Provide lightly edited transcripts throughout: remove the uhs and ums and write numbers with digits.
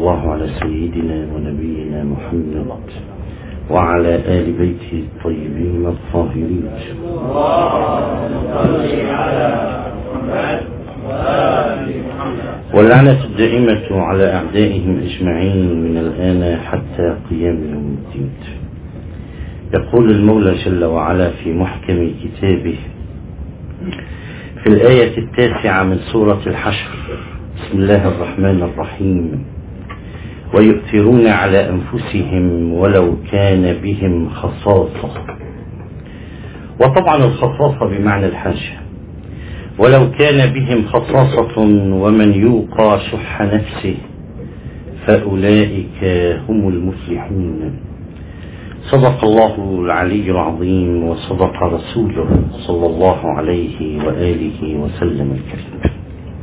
الله على سيدنا ونبينا محمد وعلى آل بيته الطيبين الطاهرين. واللعنة الدائمة على أعدائهم أجمعين من الآن حتى قيام يوم الدين. يقول المولى جل وعلا في محكم كتابه في الآية 9 من سورة الحشر: بسم الله الرحمن الرحيم: ويؤثرون على أنفسهم ولو كان بهم خصاصة. وطبعا الخصاصة بمعنى الحاجة. ولو كان بهم خصاصة ومن يوقى شح نفسه فأولئك هم المفلحون. صدق الله العلي العظيم وصدق رسوله صلى الله عليه وآله وسلم الكريم.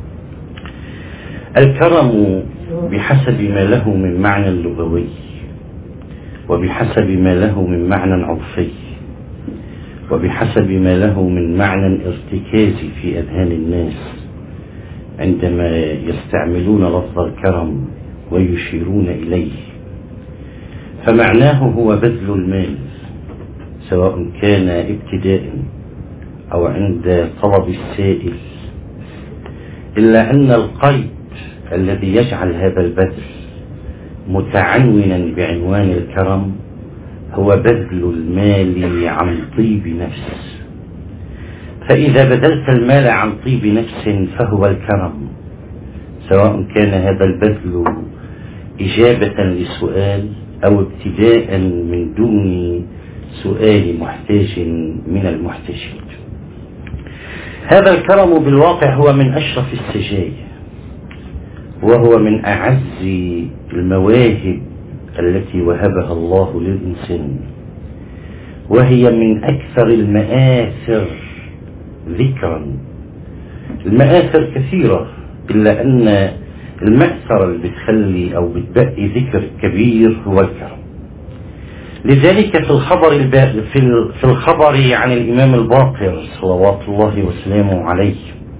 الكرم بحسب ما له من معنى لغوي وبحسب ما له من معنى عرفي وبحسب ما له من معنى ارتكازي في أذهان الناس عندما يستعملون لفظ الكرم ويشيرون إليه. فمعناه هو بذل المال سواء كان ابتداء أو عند طلب السائل، إلا أن القيد الذي يجعل هذا البذل متعنونا بعنوان الكرم هو بذل المال عن طيب نفس. فإذا بذلت المال عن طيب نفس فهو الكرم، سواء كان هذا البذل إجابة لسؤال أو ابتداء من دون سؤال محتاج من المحتاجين. هذا الكرم بالواقع هو من أشرف السجايا، وهو من أعز المواهب التي وهبها الله للإنسان، وهي من أكثر المآثر ذكرا. المآثر كثيرة، إلا أن المأثر اللي بتخلي أو بتبقي ذكر كبير هو الكرم. لذلك في الخبر عن الإمام الباقر صلوات الله وسلامه عليه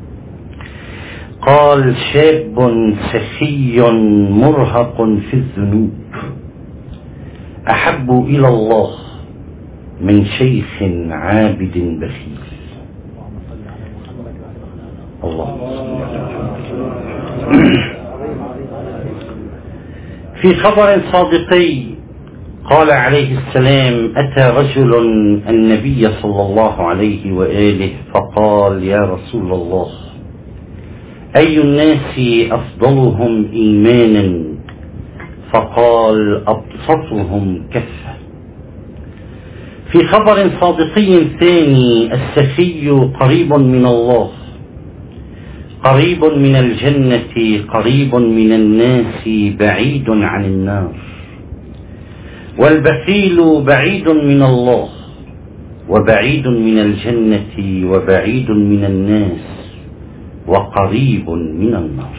قال: شاب سخي مرهق في الذنوب أحب إلى الله من شيخ عابد بخيل. الله. في خبر صادقي قال عليه السلام: أتى رجل النبي صلى الله عليه وآله فقال: يا رسول الله، أي الناس أفضلهم إيمانا؟ فقال: أبسطهم كفة. في خبر صادقي ثاني: السخي قريب من الله، قريب من الجنة، قريب من الناس، بعيد عن النار. والبخيل بعيد من الله وبعيد من الجنة وبعيد من الناس وقريب من النار.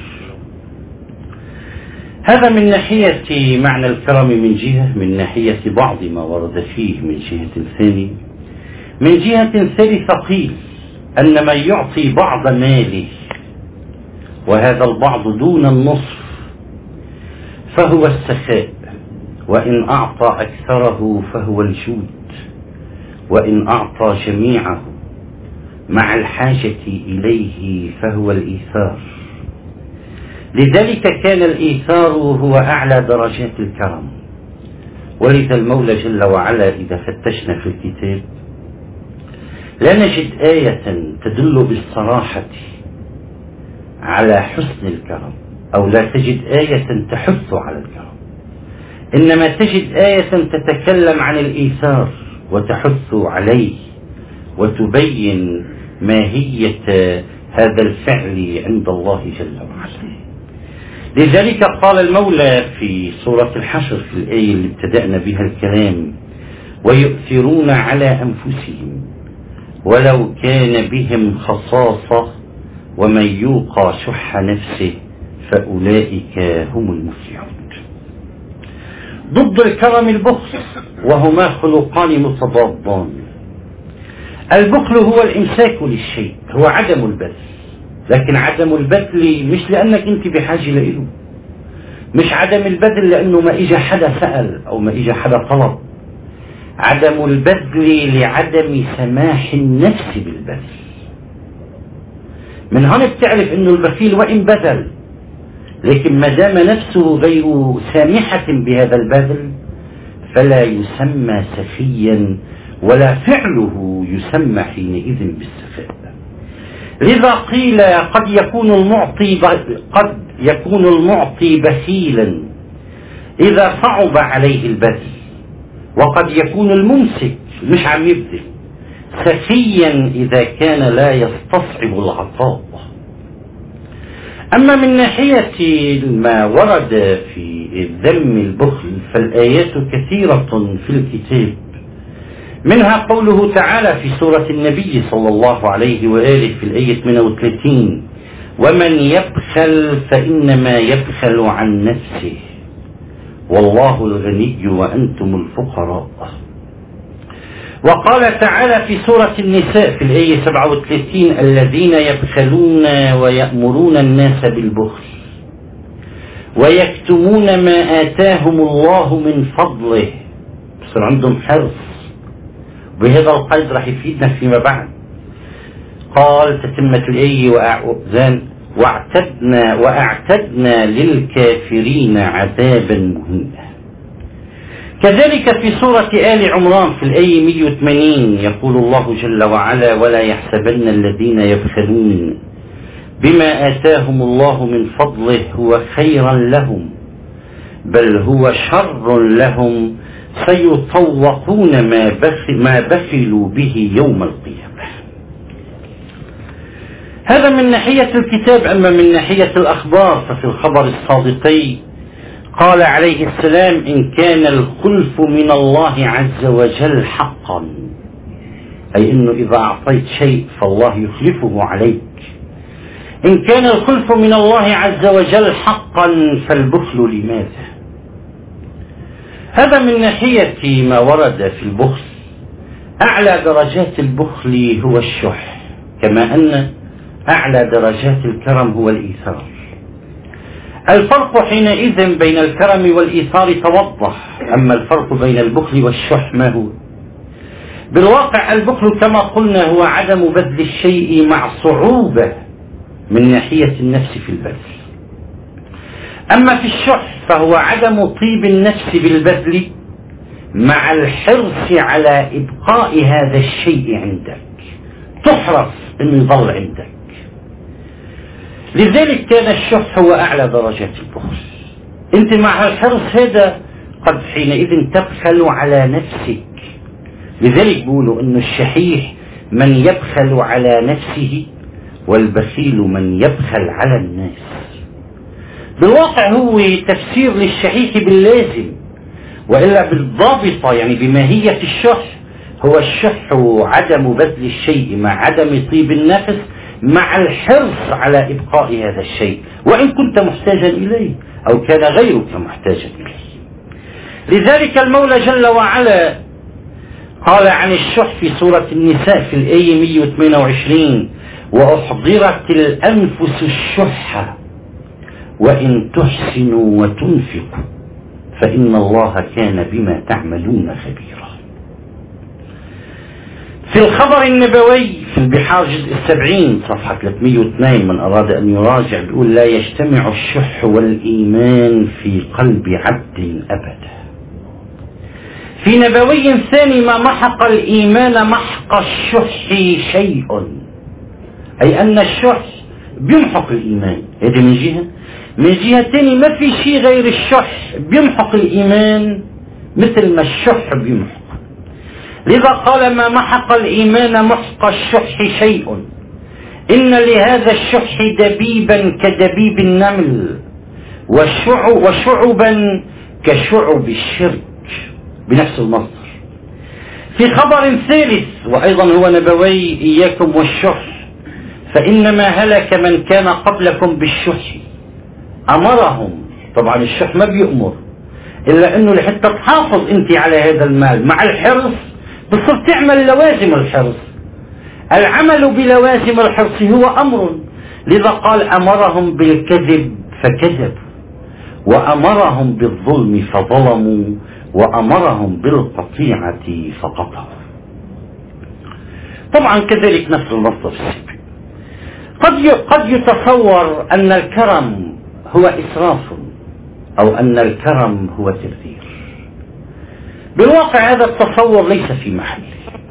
هذا من ناحية معنى الكرم من جهة، من ناحية بعض ما ورد فيه من جهة ثانية. من جهة ثالثة قيل أن من يعطي بعض ماله وهذا البعض دون النصف فهو السخاء، وإن أعطى أكثره فهو الجود، وإن أعطى جميعه مع الحاجة إليه فهو الإيثار. لذلك كان الإيثار هو أعلى درجات الكرم. ولذا المولى جل وعلا إذا فتشنا في الكتاب لا نجد آية تدل بالصراحة على حسن الكرم، أو لا تجد آية تحث على الكرم، إنما تجد آية تتكلم عن الإيثار وتحث عليه وتبين ماهية هذا الفعل عند الله جل وعلا. لذلك قال المولى في سورة الحشر في الآية اللي ابتدأنا بها الكلام: ويؤثرون على أنفسهم ولو كان بهم خصاصة ومن يوقى شح نفسه فأولئك هم المفلحون. ضد الكرم البخل، وهما خلقان متضادان. البخل هو الإمساك للشيء، هو عدم البذل، لكن عدم البذل مش لأنك أنت بحاجة له، مش عدم البذل لأنه ما إجا حدا سأل أو ما إجا حدا طلب، عدم البذل لعدم سماح النفس بالبذل. من هون بتعرف انه البخيل وإن بذل لكن ما دام نفسه غير سامحة بهذا البذل فلا يسمى سخيا ولا فعله يسمى حينئذ بالسخاء. لذا قيل قد يكون المعطي بخيلا إذا صعب عليه البذل، وقد يكون الممسك مش عم يبذل سخيا إذا كان لا يستصعب العطاء. أما من ناحية ما ورد في ذم البخل فالآيات كثيرة في الكتاب، منها قوله تعالى في سورة النبي صلى الله عليه وآله في الآية 38: ومن يبخل فإنما يبخل عن نفسه والله الغني وأنتم الفقراء. وقال تعالى في سورة النساء في الآية 37: الذين يبخلون ويأمرون الناس بالبخل ويكتمون ما آتاهم الله من فضله. بصير عندهم حرص، وبهذا القيد راح يفيدنا فيما بعد. قال تتمة الآية: واعتدنا للكافرين عذابا مهينا. كذلك في سورة آل عمران في الآية 180 يقول الله جل وعلا: ولا يحسبن الذين يبخلون بما آتاهم الله من فضله هو خيرا لهم بل هو شر لهم سيطوقون ما بخلوا به يوم القيامة. هذا من ناحية الكتاب. أما من ناحية الأخبار ففي الخبر الصادقي قال عليه السلام: إن كان الخلف من الله عز وجل حقا، أي أنه إذا أعطيت شيء فالله يخلفه عليك، إن كان الخلف من الله عز وجل حقا فالبخل لماذا؟ هذا من ناحية ما ورد في البخل. أعلى درجات البخل هو الشح، كما أن أعلى درجات الكرم هو الإيثار. الفرق حينئذ بين الكرم والإيثار توضح. أما الفرق بين البخل والشح ما هو؟ بالواقع البخل كما قلنا هو عدم بذل الشيء مع صعوبة من ناحية النفس في البذل. أما في الشح فهو عدم طيب النفس بالبذل مع الحرص على إبقاء هذا الشيء عندك، تحرص أنه يظل عندك. لذلك كان الشح هو أعلى درجات البخل. أنت مع الحرص هذا قد حينئذ تبخل على نفسك. لذلك بيقولوا أن الشحيح من يبخل على نفسه والبخيل من يبخل على الناس. بالواقع هو تفسير للشحيح باللازم، وإلا بالضابطة يعني بماهية الشح هو الشح عدم بذل الشيء مع عدم طيب النفس مع الحرص على إبقاء هذا الشيء وإن كنت محتاجا إليه أو كان غيرك محتاجا إليه. لذلك المولى جل وعلا قال عن الشح في سورة النساء في الآية 128: وأحضرت الأنفس الشح وإن تحسنوا وتنفقوا فإن الله كان بما تعملون خبيرا. في الخبر النبوي في البحار جزء 70 صفحة 302 من أراد أن يراجع بيقول: لا يجتمع الشح والإيمان في قلب عبد أبدا. في نبوي ثاني: ما محق الإيمان محق الشح شيء، أي أن الشح بيمحق الإيمان. هذه من جهة. من جهة ثانية ما في شيء غير الشح بيمحق الإيمان مثل ما الشح بيمحق. لذا قال: ما محق الإيمان محق الشح شيء إن لهذا الشح دبيبا كدبيب النمل وشعبا كشعب الشرك، بنفس المصدر. في خبر ثالث وأيضا هو نبوي: إياكم والشح فإنما هلك من كان قبلكم بالشح. أمرهم، طبعا الشح ما بيأمر إلا أنه لحتى تحافظ أنت على هذا المال مع الحرص بصير تعمل لوازم الحرص. العمل بلوازم الحرص هو أمر. لذا قال: أمرهم بالكذب فكذبوا وأمرهم بالظلم فظلموا وأمرهم بالقطيعة فقطعوا. طبعا كذلك نفس النص السابق. قد يتصور أن الكرم هو إسراف أو أن الكرم هو تبذير. بالواقع هذا التصور ليس في محله.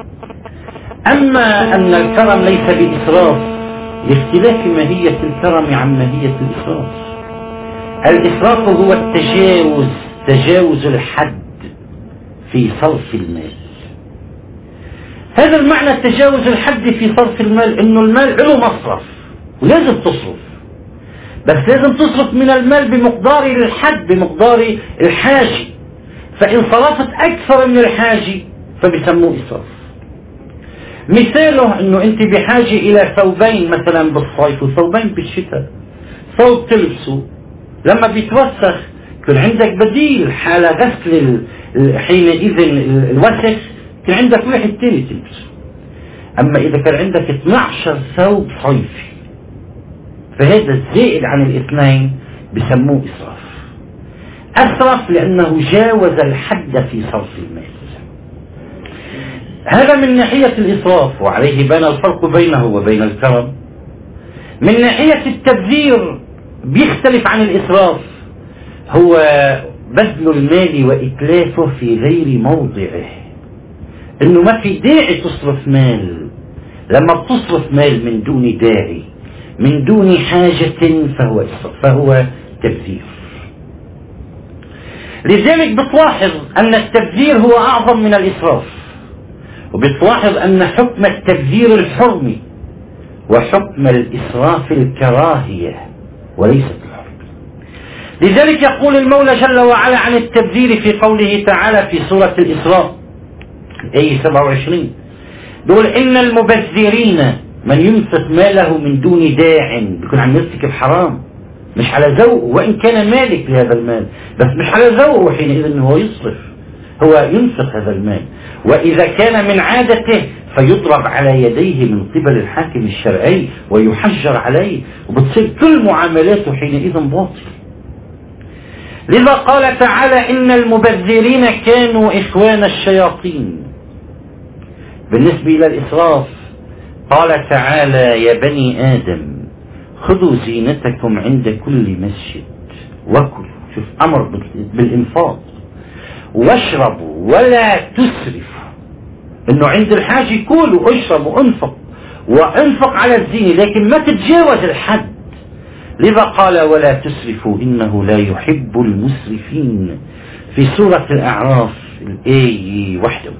أما أن الكرم ليس بإسراف لاختلاف ماهية الكرم عن ماهية الإسراف. الإسراف هو تجاوز الحد في صرف المال. هذا المعنى تجاوز الحد في صرف المال، إنه المال له مصرف ولازم تصرف، بس لازم تصرف من المال بمقدار الحد، بمقدار الحاجة. فإن صرفت أكثر من الحاجة فبسموه إسراف. مثاله أنه أنت بحاجة إلى ثوبين مثلا بالصيف وثوبين بالشتاء، ثوب تلبسه لما بيتوسخ يكون عندك بديل حال غسل حينئذ الوسخ، كان عندك واحد تاني تلبسه. أما إذا كان عندك 12 ثوب صيفي فهذا الزائد عن الاثنين بسموه إسراف. أسرف لأنه جاوز الحد في صرف المال. هذا من ناحية الإسراف، وعليه بان الفرق بينه وبين الكرم. من ناحية التبذير بيختلف عن الإسراف، هو بذل المال وإتلافه في غير موضعه. إنه ما في داعي تصرف مال. لما بتصرف مال من دون داعي من دون حاجة فهو إسراف، فهو تبذير. لذلك بتلاحظ أن التبذير هو أعظم من الإسراف، وبتلاحظ أن حكم التبذير الحرمي وحكم الإسراف الكراهية وليست الحرم. لذلك يقول المولى جل وعلا عن التبذير في قوله تعالى في سورة الإسراء آية 27، يقول إن المبذرين من ينفق ماله من دون داع، بيكون عم يرتكب حرام مش على ذوقه، وإن كان مالك لهذا المال بس مش على ذوقه، حينئذ أنه هو يصرف، هو ينفق هذا المال. وإذا كان من عادته فيضرب على يديه من قبل الحاكم الشرعي ويحجر عليه، وبتصير كل معاملاته حينئذ باطل. لذا قال تعالى إن المبذرين كانوا إخوان الشياطين. بالنسبة إلى الإسراف قال تعالى يا بني آدم خذوا زينتكم عند كل مسجد وكلوا، شوف أمر بالإنفاق، واشربوا ولا تسرفوا، إنه عند الحاجة كلوا واشربوا وانفق على الزينة، لكن ما تتجاوز الحد. لذا قال ولا تسرفوا إنه لا يحب المسرفين في سورة الأعراف الآية 31.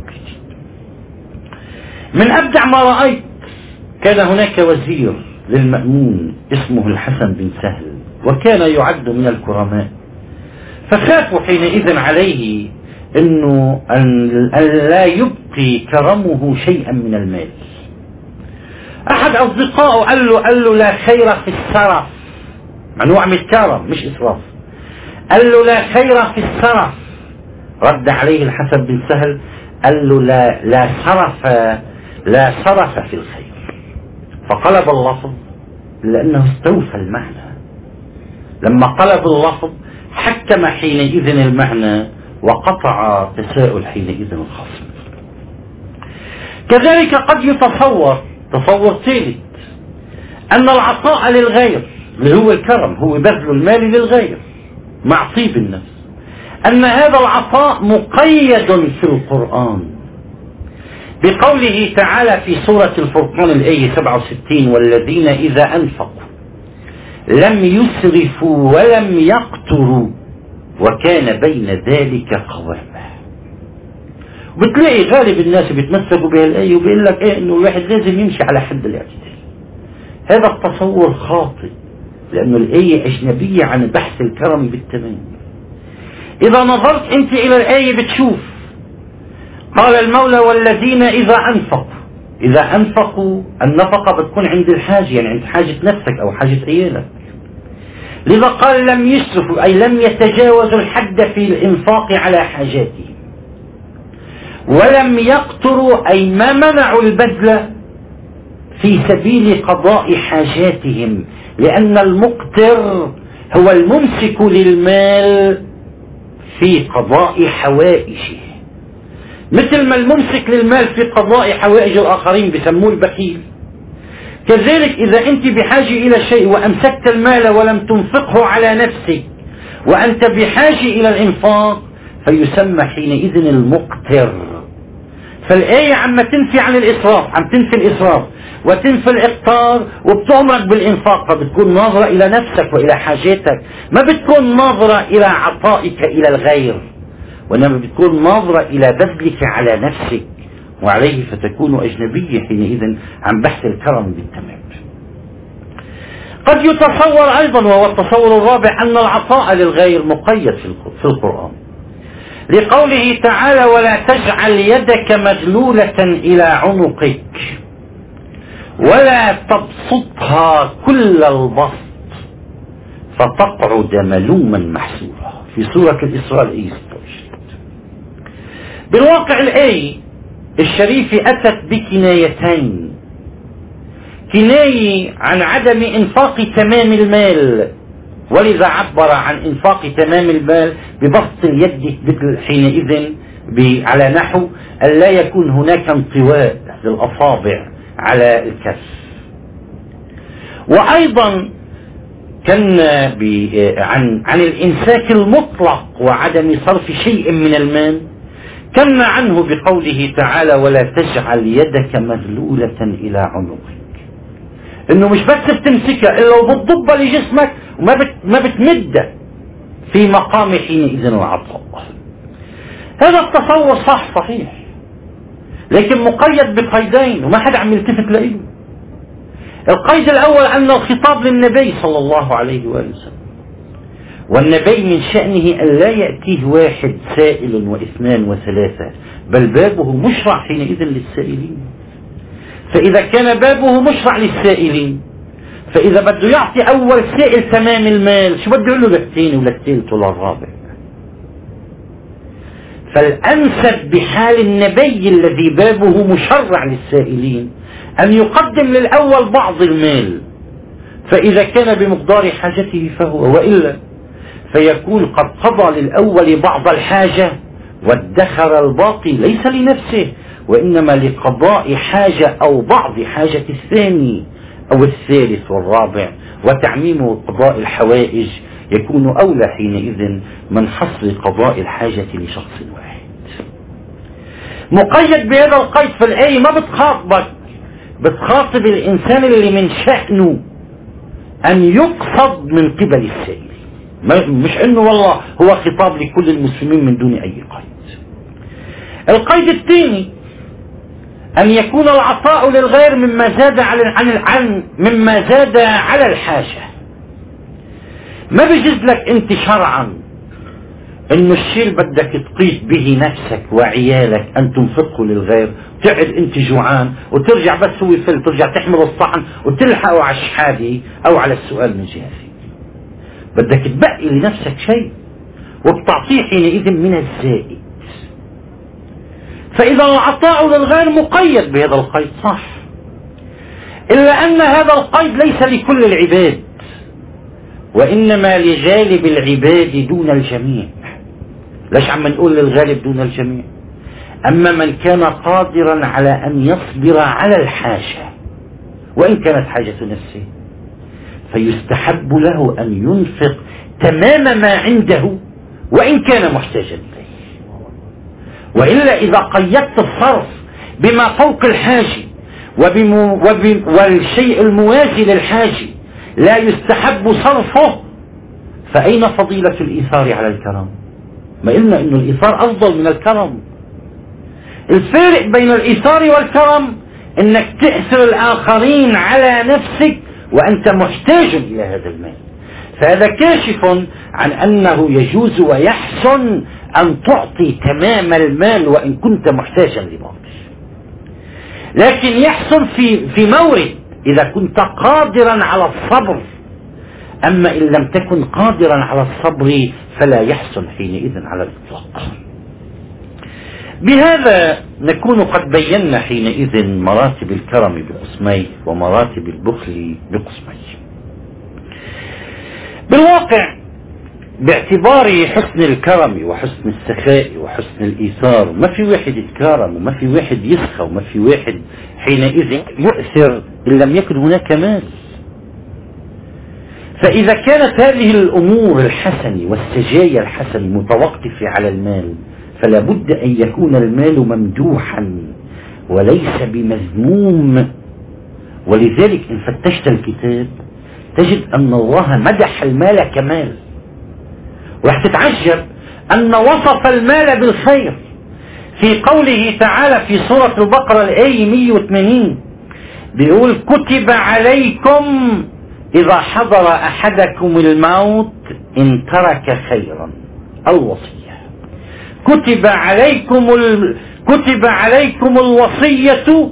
من أبدع ما رأيت، كان هناك وزير للمأمون اسمه الحسن بن سهل، وكان يعد من الكرماء، فخافوا حينئذ عليه أنه أن لا يبقي كرمه شيئا من المال. أحد أصدقائه قال له لا خير في السرف، ممنوع من الكرم مش إسراف، قال له لا خير في السرف. رد عليه الحسن بن سهل قال له لا صرف في الخير. فقلب اللفظ لأنه استوفى المعنى. لما قلب اللفظ حكم حينئذ المعنى وقطع تساؤل حينئذ الخصم. كذلك قد تصور ثالث أن العطاء للغير اللي هو الكرم هو بذل المال للغير مع طيب النفس، أن هذا العطاء مقيد في القرآن بقوله تعالى في سورة الفرقان الآية 67 والذين إذا أنفقوا لم يسرفوا ولم يقتروا وكان بين ذلك قواما. بتلاقي غالب الناس بيتمسكوا بها الآية وبيقول لك إنه الواحد لازم يمشي على حد الاعتدال. هذا التصور خاطئ، لأن الآية أجنبية عن بحث الكرم بالتمام. إذا نظرت أنت إلى الآية بتشوف قال المولى والذين إذا أنفقوا النفقة بتكون عند الحاجة، يعني عند حاجة نفسك أو حاجة عيالك. لذا قال لم يسرفوا أي لم يتجاوزوا الحد في الإنفاق على حاجاتهم، ولم يقتروا أي ما منعوا البذل في سبيل قضاء حاجاتهم، لأن المقتر هو الممسك للمال في قضاء حوائجه، مثل ما الممسك للمال في قضاء حوائج الآخرين بسموه البخيل. كذلك إذا أنت بحاجة إلى شيء وأمسكت المال ولم تنفقه على نفسك وأنت بحاجة إلى الإنفاق فيسمى حينئذ المقتر. فالآية عم تنفي عن الإسراف، عم تنفي الإسراف وتنفي الإقتار وبتأمرك بالإنفاق، فبتكون ناظرة إلى نفسك وإلى حاجاتك، ما بتكون ناظرة إلى عطائك إلى الغير، وإنما بتكون ناظرة إلى بذلك على نفسك، وعليه فتكون أجنبية حينئذ عن بحث الكرم بالتمام. قد يتصور أيضا، وهو التصور الرابع، أن العطاء للغير مقيد في القرآن، لقوله تعالى: ولا تجعل يدك مغلولة إلى عنقك ولا تبسطها كل البسط فتقعد ملوما محسورا، في سورة الإسراء الآية 16. بالواقع الآية الشريفة أتت بكنايتين: كناية عن عدم إنفاق تمام المال، ولذا عبر عن إنفاق تمام المال ببسط اليد حينئذ على نحو أن لا يكون هناك انطواء للأصابع على الكف. وأيضا كان عن الإمساك المطلق وعدم صرف شيء من المال، كان عنه بقوله تعالى: ولا تجعل يدك مغلولة إلى عنقك، انه مش بس بتمسكها الا وبتضبها لجسمك وما بتمدها في مقام حينئذ العطاء. هذا التصور صحيح، لكن مقيد بقيدين وما حدا عم يلتفت له. القيد الاول ان الخطاب للنبي صلى الله عليه وآله وسلم، والنبي من شأنه ان لا يأتيه واحد سائل واثنان وثلاثة، بل بابه مشرع حينئذ للسائلين. فإذا كان بابه مشرع للسائلين، فإذا بده يعطي أول سائل تمام المال، شو بده يقول له للثاني وللثالث وللرابع؟ فالأنسب بحال النبي الذي بابه مشرع للسائلين أن يقدم للأول بعض المال، فإذا كان بمقدار حاجته فهو، وإلا فيكون قد قضى للأول بعض الحاجة وادخر الباقي ليس لنفسه وإنما لقضاء حاجة أو بعض حاجة الثاني أو الثالث والرابع، وتعميم قضاء الحوائج يكون أولى حينئذ من حصر قضاء الحاجة لشخص واحد. مقيد بهذا القيد في الآية، ما بتخاطبك، بتخاطب الإنسان اللي من شأنه أن يقصد من قبل السائل، مش أنه والله هو خطاب لكل المسلمين من دون أي قيد. القيد الثاني أن يكون العطاء للغير مما زاد مما زاد على الحاجة. ما بيجوز لك أنت شرعا إنه الشيء اللي بدك تقيد به نفسك وعيالك أن تنفقه للغير، تقعد أنت جوعان وترجع بس هو يفل، ترجع تحمل الصحن وتلحقه على الشحادة أو على السؤال من جهة. بدك تبقي لنفسك شيء وبتعطيه حينئذ من الزائد. فإذا العطاء للغير مقيد بهذا القيد صح، إلا أن هذا القيد ليس لكل العباد، وإنما لغالب العباد دون الجميع. ليش عم نقول للغالب دون الجميع؟ أما من كان قادرا على أن يصبر على الحاجة وإن كانت حاجة نفسه، فيستحب له أن ينفق تمام ما عنده وإن كان محتاجا إليه. وإلا إذا قيدت الصرف بما فوق الحاجة والشيء الموازي للحاجة لا يستحب صرفه، فأين فضيلة الإيثار على الكرم؟ ما قلنا إنه الإيثار أفضل من الكرم. الفارق بين الإيثار والكرم إنك تأثر الآخرين على نفسك وأنت محتاج إلى هذا المال، فهذا كاشف عن أنه يجوز ويحسن أن تعطي تمام المال وإن كنت محتاجا لبعض، لكن يحسن في مورد إذا كنت قادرا على الصبر. أما إن لم تكن قادرا على الصبر فلا يحسن حينئذ على الإطلاق. بهذا نكون قد بينا حينئذ مراتب الكرم بقسمين ومراتب البخل بقسمين. بالواقع باعتبار حسن الكرم وحسن السخاء وحسن الإيثار ما في واحد يتكرم وما في واحد يسخى وما في واحد حينئذ يؤثر إن لم يكن هناك مال. فإذا كانت هذه الأمور الحسنة والسجايا الحسنة متوقفة على المال فلا بد أن يكون المال ممدوحا وليس بمذموم. ولذلك إن فتشت الكتاب تجد أن الله مدح المال كمال، وراح تتعجب أن وصف المال بالخير في قوله تعالى في سورة البقرة الآية 180 بيقول كتب عليكم إذا حضر أحدكم الموت إن ترك خيرا الوصية. كتب عليكم الوصية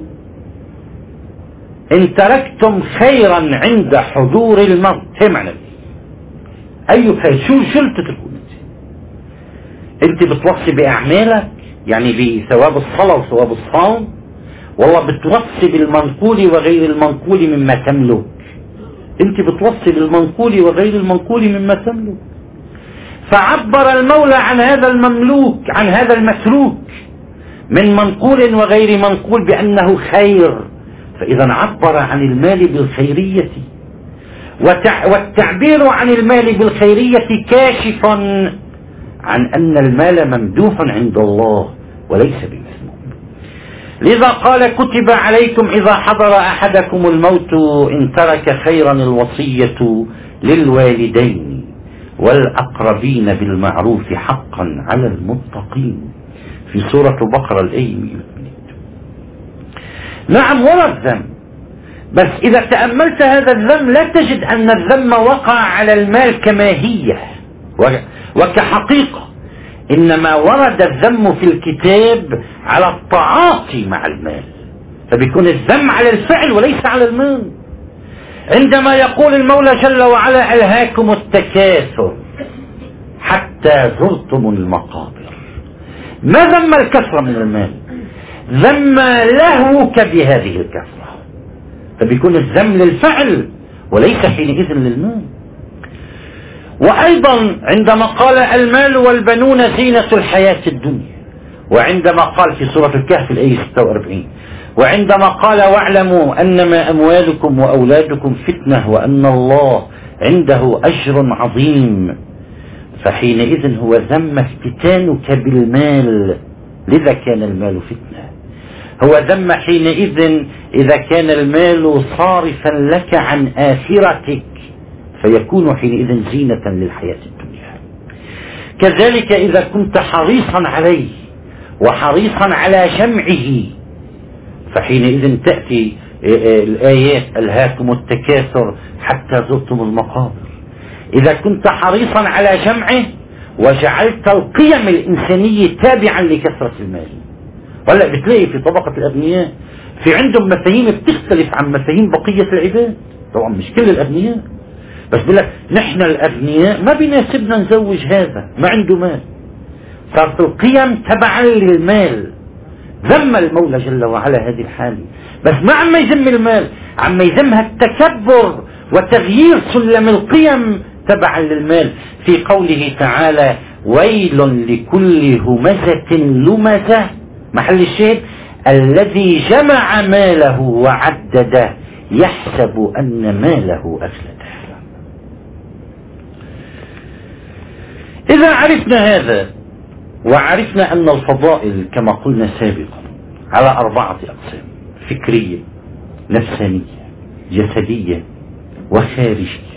إن تركتم خيرا عند حضور الموت. هي معنى أي خير؟ شو تتركون أنت بتوصي بأعمالك يعني بثواب الصلاة وثواب الصوم، والله بتوصي بالمنقول وغير المنقول مما تملك. أنت بتوصي بالمنقول وغير المنقول مما تملك. فعبر المولى عن هذا المملوك عن هذا المتروك من منقول وغير منقول بأنه خير، فإذا عبر عن المال بالخيرية، والتعبير عن المال بالخيرية كاشف عن أن المال ممدوح عند الله وليس بمذموم. لذا قال كتب عليكم إذا حضر أحدكم الموت إن ترك خيرا الوصية للوالدين والأقربين بالمعروف حقا على المتقين في سورة البقرة الآية 180. نعم ورد ذم، بس إذا تأملت هذا الذم لا تجد أن الذم وقع على المال كماهية وكحقيقة، إنما ورد الذم في الكتاب على التعاطي مع المال، فبيكون الذم على الفعل وليس على المال. عندما يقول المولى جل وعلا ألهاكم التكاثر حتى زرتم المقابر، ما ذم الكثرة من المال، ذم لهوك بهذه الكثرة، فبيكون الذم للفعل وليس حينئذ للمال. وأيضا عندما قال المال والبنون زينة الحياة الدنيا، وعندما قال في سورة الكهف الآية 46، وعندما قال واعلموا أنما أموالكم وأولادكم فتنة وأن الله عنده أجر عظيم، فحينئذ هو ذم افتتانك بالمال لذا كان المال فتنة. هو ذم حينئذ إذا كان المال صارفا لك عن آخرتك فيكون حينئذ زينة للحياة الدنيا. كذلك إذا كنت حريصا عليه وحريصا على جمعه فحينئذ تأتي الآيات ألهاكم التكاثر حتى زرتم المقابر. إذا كنت حريصا على جمعه وجعلت القيم الإنسانية تابعا لكثرة المال. ولا بتلاقي في طبقة الأغنياء في عندهم مفاهيم بتختلف عن مفاهيم بقية العباد، طبعا مش كل الأغنياء، بس بيقول لك نحن الأغنياء ما بيناسبنا نزوج هذا ما عنده مال، صارت القيم تبعا للمال. ذم المولى جل وعلا هذه الحالة، بس ما عم يذم المال، عم يذمها التكبر وتغيير سلم القيم تبعا للمال في قوله تعالى ويل لكل همزة لمزة، محل الشاهد الذي جمع ماله وعدده يحسب أن ماله أخلده. إذا عرفنا هذا وعرفنا أن الفضائل كما قلنا سابقا على 4 أقسام: فكرية، نفسانية، جسدية، وخارجية،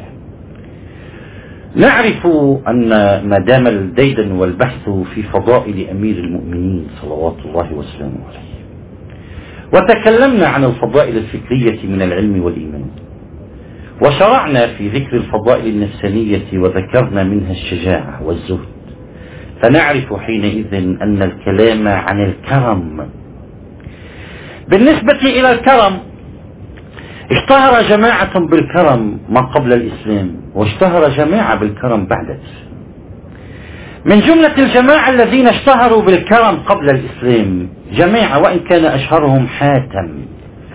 نعرف أن ما دام الديدن والبحث في فضائل أمير المؤمنين صلوات الله وسلامه عليه، وتكلمنا عن الفضائل الفكرية من العلم والإيمان، وشرعنا في ذكر الفضائل النفسانية وذكرنا منها الشجاعة والزهد، فنعرف حينئذ أن الكلام عن الكرم. بالنسبة إلى الكرم اشتهر جماعة بالكرم ما قبل الإسلام، واشتهر جماعة بالكرم بعد الإسلام. من جملة الجماعة الذين اشتهروا بالكرم قبل الإسلام جماعة، وإن كان أشهرهم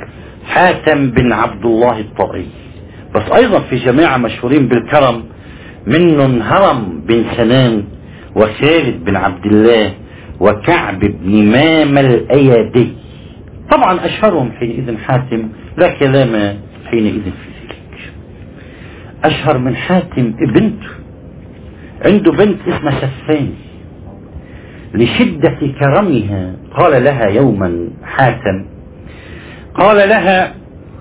حاتم بن عبد الله الطائي، بس أيضا في جماعة مشهورين بالكرم منهم هرم بن سنان وخالد بن عبد الله وكعب بن مام الأيادي. طبعا أشهرهم حينئذ حاتم، لا كلام حينئذ في ذلك. أشهر من حاتم بنته، عنده بنت اسمها سفان، لشدة كرمها قال لها يوما حاتم، قال لها: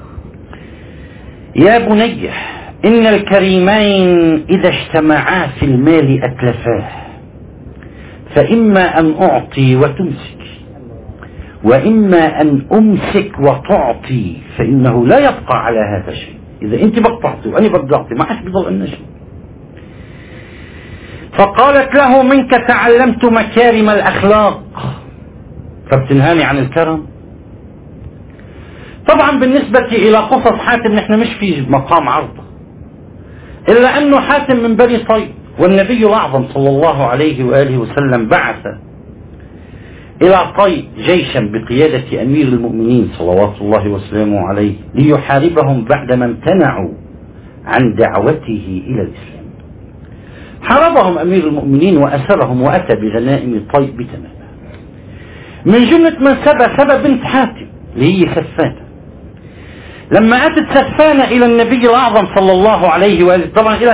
يا بني، إن الكريمين إذا اجتمعا في المال أتلفاه، فإما أن أعطي وتمسك، وإما أن أمسك وتعطي، فإنه لا يبقى على هذا شيء. إذا أنت بقطعتي وأنا بدي أعطي ما عادش بيضل لنا شيء. فقالت له: منك تعلمت مكارم الأخلاق فبتنهاني عن الكرم؟ طبعا بالنسبة إلى قصص حاتم نحن مش في مقام عرضه، إلا أنه حاتم من بني طيب، والنبي الأعظم صلى الله عليه وآله وسلم بعث إلى طيب جيشا بقيادة أمير المؤمنين صلوات الله وسلامه عليه ليحاربهم بعدما امتنعوا عن دعوته إلى الإسلام. حاربهم أمير المؤمنين وأسرهم وأتى بغنائم طيب تماما. من جملة من سبى بنت حاتم اللي هي سفانة. لما أتت سفانة إلى النبي الأعظم صلى الله عليه وآله، طبعا إلى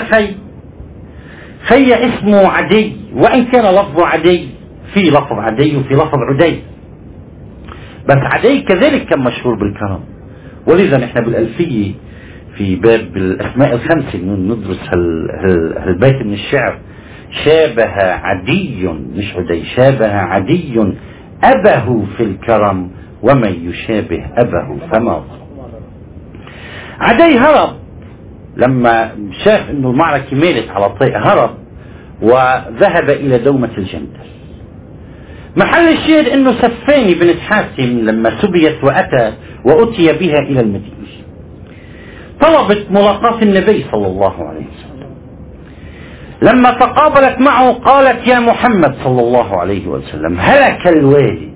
خي اسمه عدي، وإن كان لفظه عدي، في لفظ عدي وفي لفظ عدي، بس عدي كذلك كان مشهور بالكرم. ولذا نحن بالألفية في باب الأسماء الخمسة ندرس هالبيت من الشعر: شابه عدي، مش عدي، شابه عدي أبه في الكرم، ومن يشابه أبه فما ضر. عدي هرب لما شاف انه المعركة مالت على طريق، هرب وذهب الى دومة الجندل. محل الشاهد انه سفاني بنت حاتم لما سبيت واتي بها الى المدينة، طلبت ملاقاة النبي صلى الله عليه وسلم. لما تقابلت معه قالت: يا محمد صلى الله عليه وسلم، هلك الوالد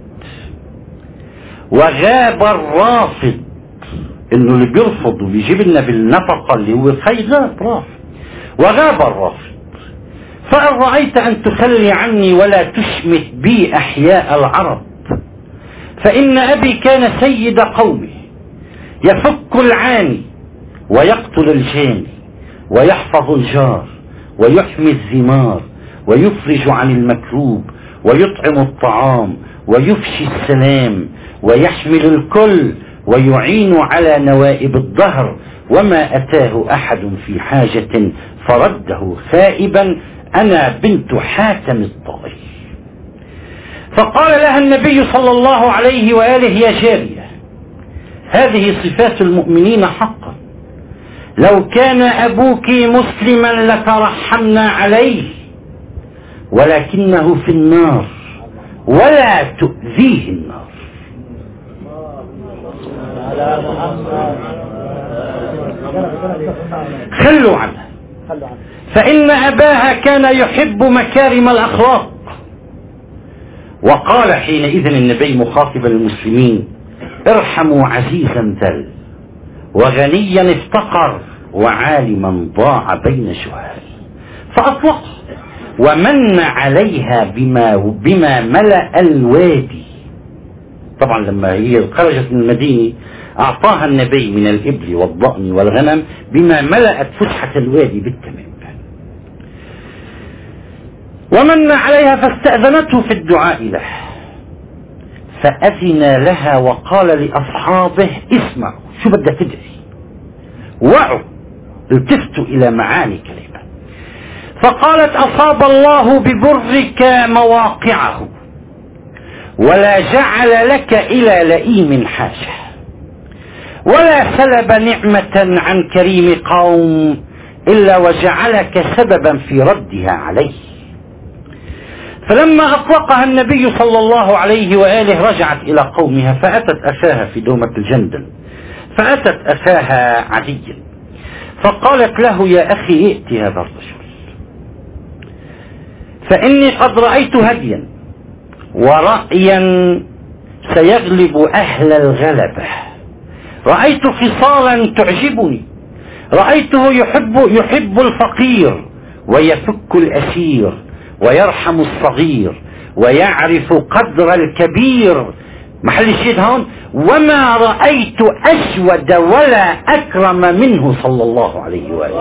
وغاب الرافض. انه اللي بيرفض وبيجيب لنا بالنفقة اللي هو الخير رافض، وغاب الرافض، فإن رأيت أن تخلي عني ولا تشمت بي أحياء العرب، فإن أبي كان سيد قومه، يفك العاني ويقتل الجاني ويحفظ الجار ويحمي الزمار ويفرج عن المكروب ويطعم الطعام ويفشي السلام ويحمل الكل ويعين على نوائب الدهر، وما أتاه أحد في حاجة فرده خائبا، أنا بنت حاتم الطائي. فقال لها النبي صلى الله عليه وآله: يا جارية، هذه صفات المؤمنين حقا، لو كان أبوك مسلما لترحمنا عليه، ولكنه في النار ولا تؤذيه النار. خلوا عنها، فإن أباها كان يحب مكارم الأخلاق. وقال حينئذ النبي مخاطبا المسلمين: ارحموا عزيزا ذل، وغنيا افتقر، وعالما ضاع بين شهال. فأطلق ومن عليها بما ملأ الوادي. طبعا لما هي خرجت من المدينة أعطاها النبي من الإبل والضأن والغنم بما ملأت فسحة الوادي بالتمام. ومن عليها فاستأذنته في الدعاء له، فأذن لها وقال لأصحابه: اسمعوا، شو بدها تدعي، وعوا، التفتوا إلى معاني كلمة. فقالت: أصاب الله ببرك مواقعه، ولا جعل لك إلى لئيم حاجة، ولا سلب نعمة عن كريم قوم إلا وجعلك سببا في ردها عليه. فلما أطلقها النبي صلى الله عليه وآله رجعت إلى قومها، فأتت أخاها في دومة الجندل، فأتت أخاها عديا فقالت له: يا أخي، ائت هذا الرجل، فإني قد رأيت هديا ورأيا سيغلب أهل الغلبة، رأيت خصالا تعجبني، رأيته يحب الفقير ويفك الأسير ويرحم الصغير ويعرف قدر الكبير. محل الشيء هون: وما رأيت أسود ولا أكرم منه صلى الله عليه وآله.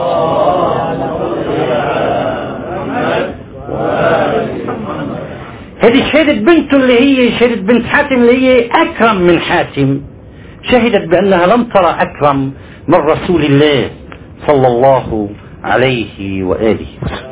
هذه شهدت بنته اللي هي شهدت بنت حاتم اللي هي أكرم من حاتم، شهدت بأنها لم ترى أكرم من رسول الله صلى الله عليه وآله وسلم.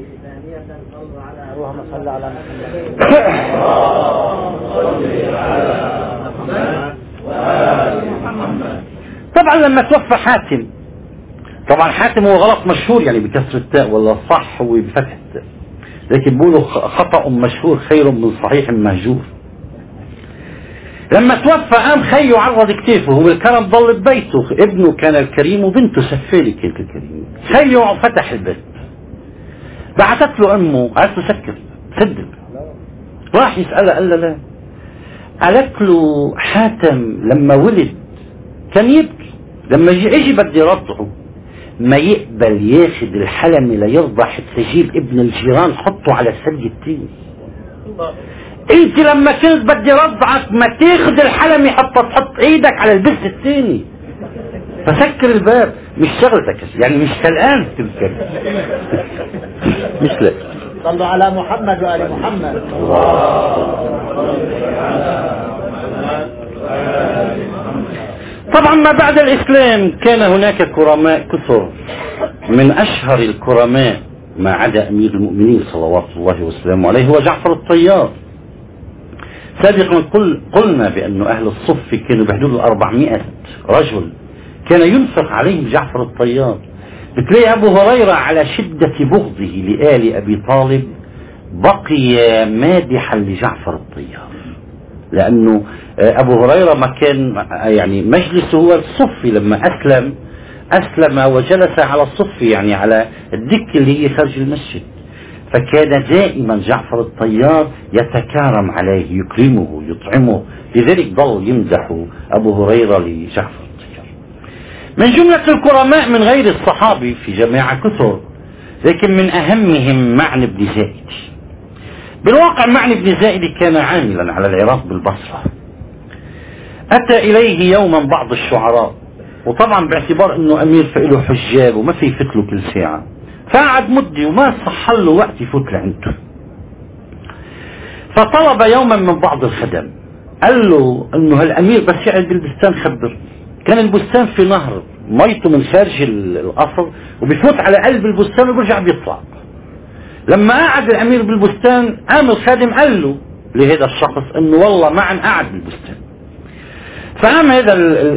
طبعا لما توفى حاتم، طبعا حاتم هو غلط مشهور يعني بكسر التاء، ولا صح هو بفتح التاء، لكن بيقولوا خطأ مشهور خير من صحيح مهجور. لما توفى قام خيه عرض كتافه والكرم ضل ببيته، ابنه كان الكريم وبنته سفالي كانت الكريم. خيه فتح البيت، بعثت له امه قالت له سكر صدق، راح يسألها قال له لا. قالت له حاتم لما ولد كان يبكي، لما اجي بدي رضعه ما يقبل ياخد الحلمة ليرضع حتى يجيب ابن الجيران حطه على الثدي التاني. انت لما كنت بدي رضعك ما تاخد الحلمة حتى تحط ايدك على البس التاني. فسكر الباب، مش شغلتك يعني، مش كالآن تذكر مش لك. صلوا على محمد وآل محمد. طبعا ما بعد الإسلام كان هناك كرماء كثر، من أشهر الكرماء ما عدا أمير المؤمنين صلوات الله وسلامه عليه هو جعفر الطيار. سابقا قلنا بأن أهل الصف كانوا بحدود 400 رجل كان ينفق عليهم جعفر الطيار. بتلاقي أبو هريرة على شدة بغضه لآل أبي طالب بقي مادحا لجعفر الطيار، لأنه أبو هريرة ما كان يعني مجلسه هو الصف. لما أسلم وجلس على الصف يعني على الدكة اللي هي خارج المسجد، فكان دائما جعفر الطيار يتكارم عليه، يكرمه يطعمه، لذلك ظل يمدح أبو هريرة لجعفر الطيار. من جملة الكرماء من غير الصحابي في جماعة كثر، لكن من أهمهم معن بن زائد. بالواقع معن بن زائد كان عاملا على العراق بالبصرة. أتى إليه يوما بعض الشعراء، وطبعا باعتبار أنه أمير فإله حجاب وما في يفتله كل ساعة، فقعد مدي وما صح له وقت يفوت لعنده. فطلب يوما من بعض الخدم، قال له أنه هالأمير بس يقعد بالبستان خبر. كان البستان في نهر ميته من خارج القصر وبيفوت على قلب البستان وبيرجع بيطلع. لما قعد الأمير بالبستان قام الخادم قال له لهذا الشخص أنه والله معا قعد بالبستان. فقام هذا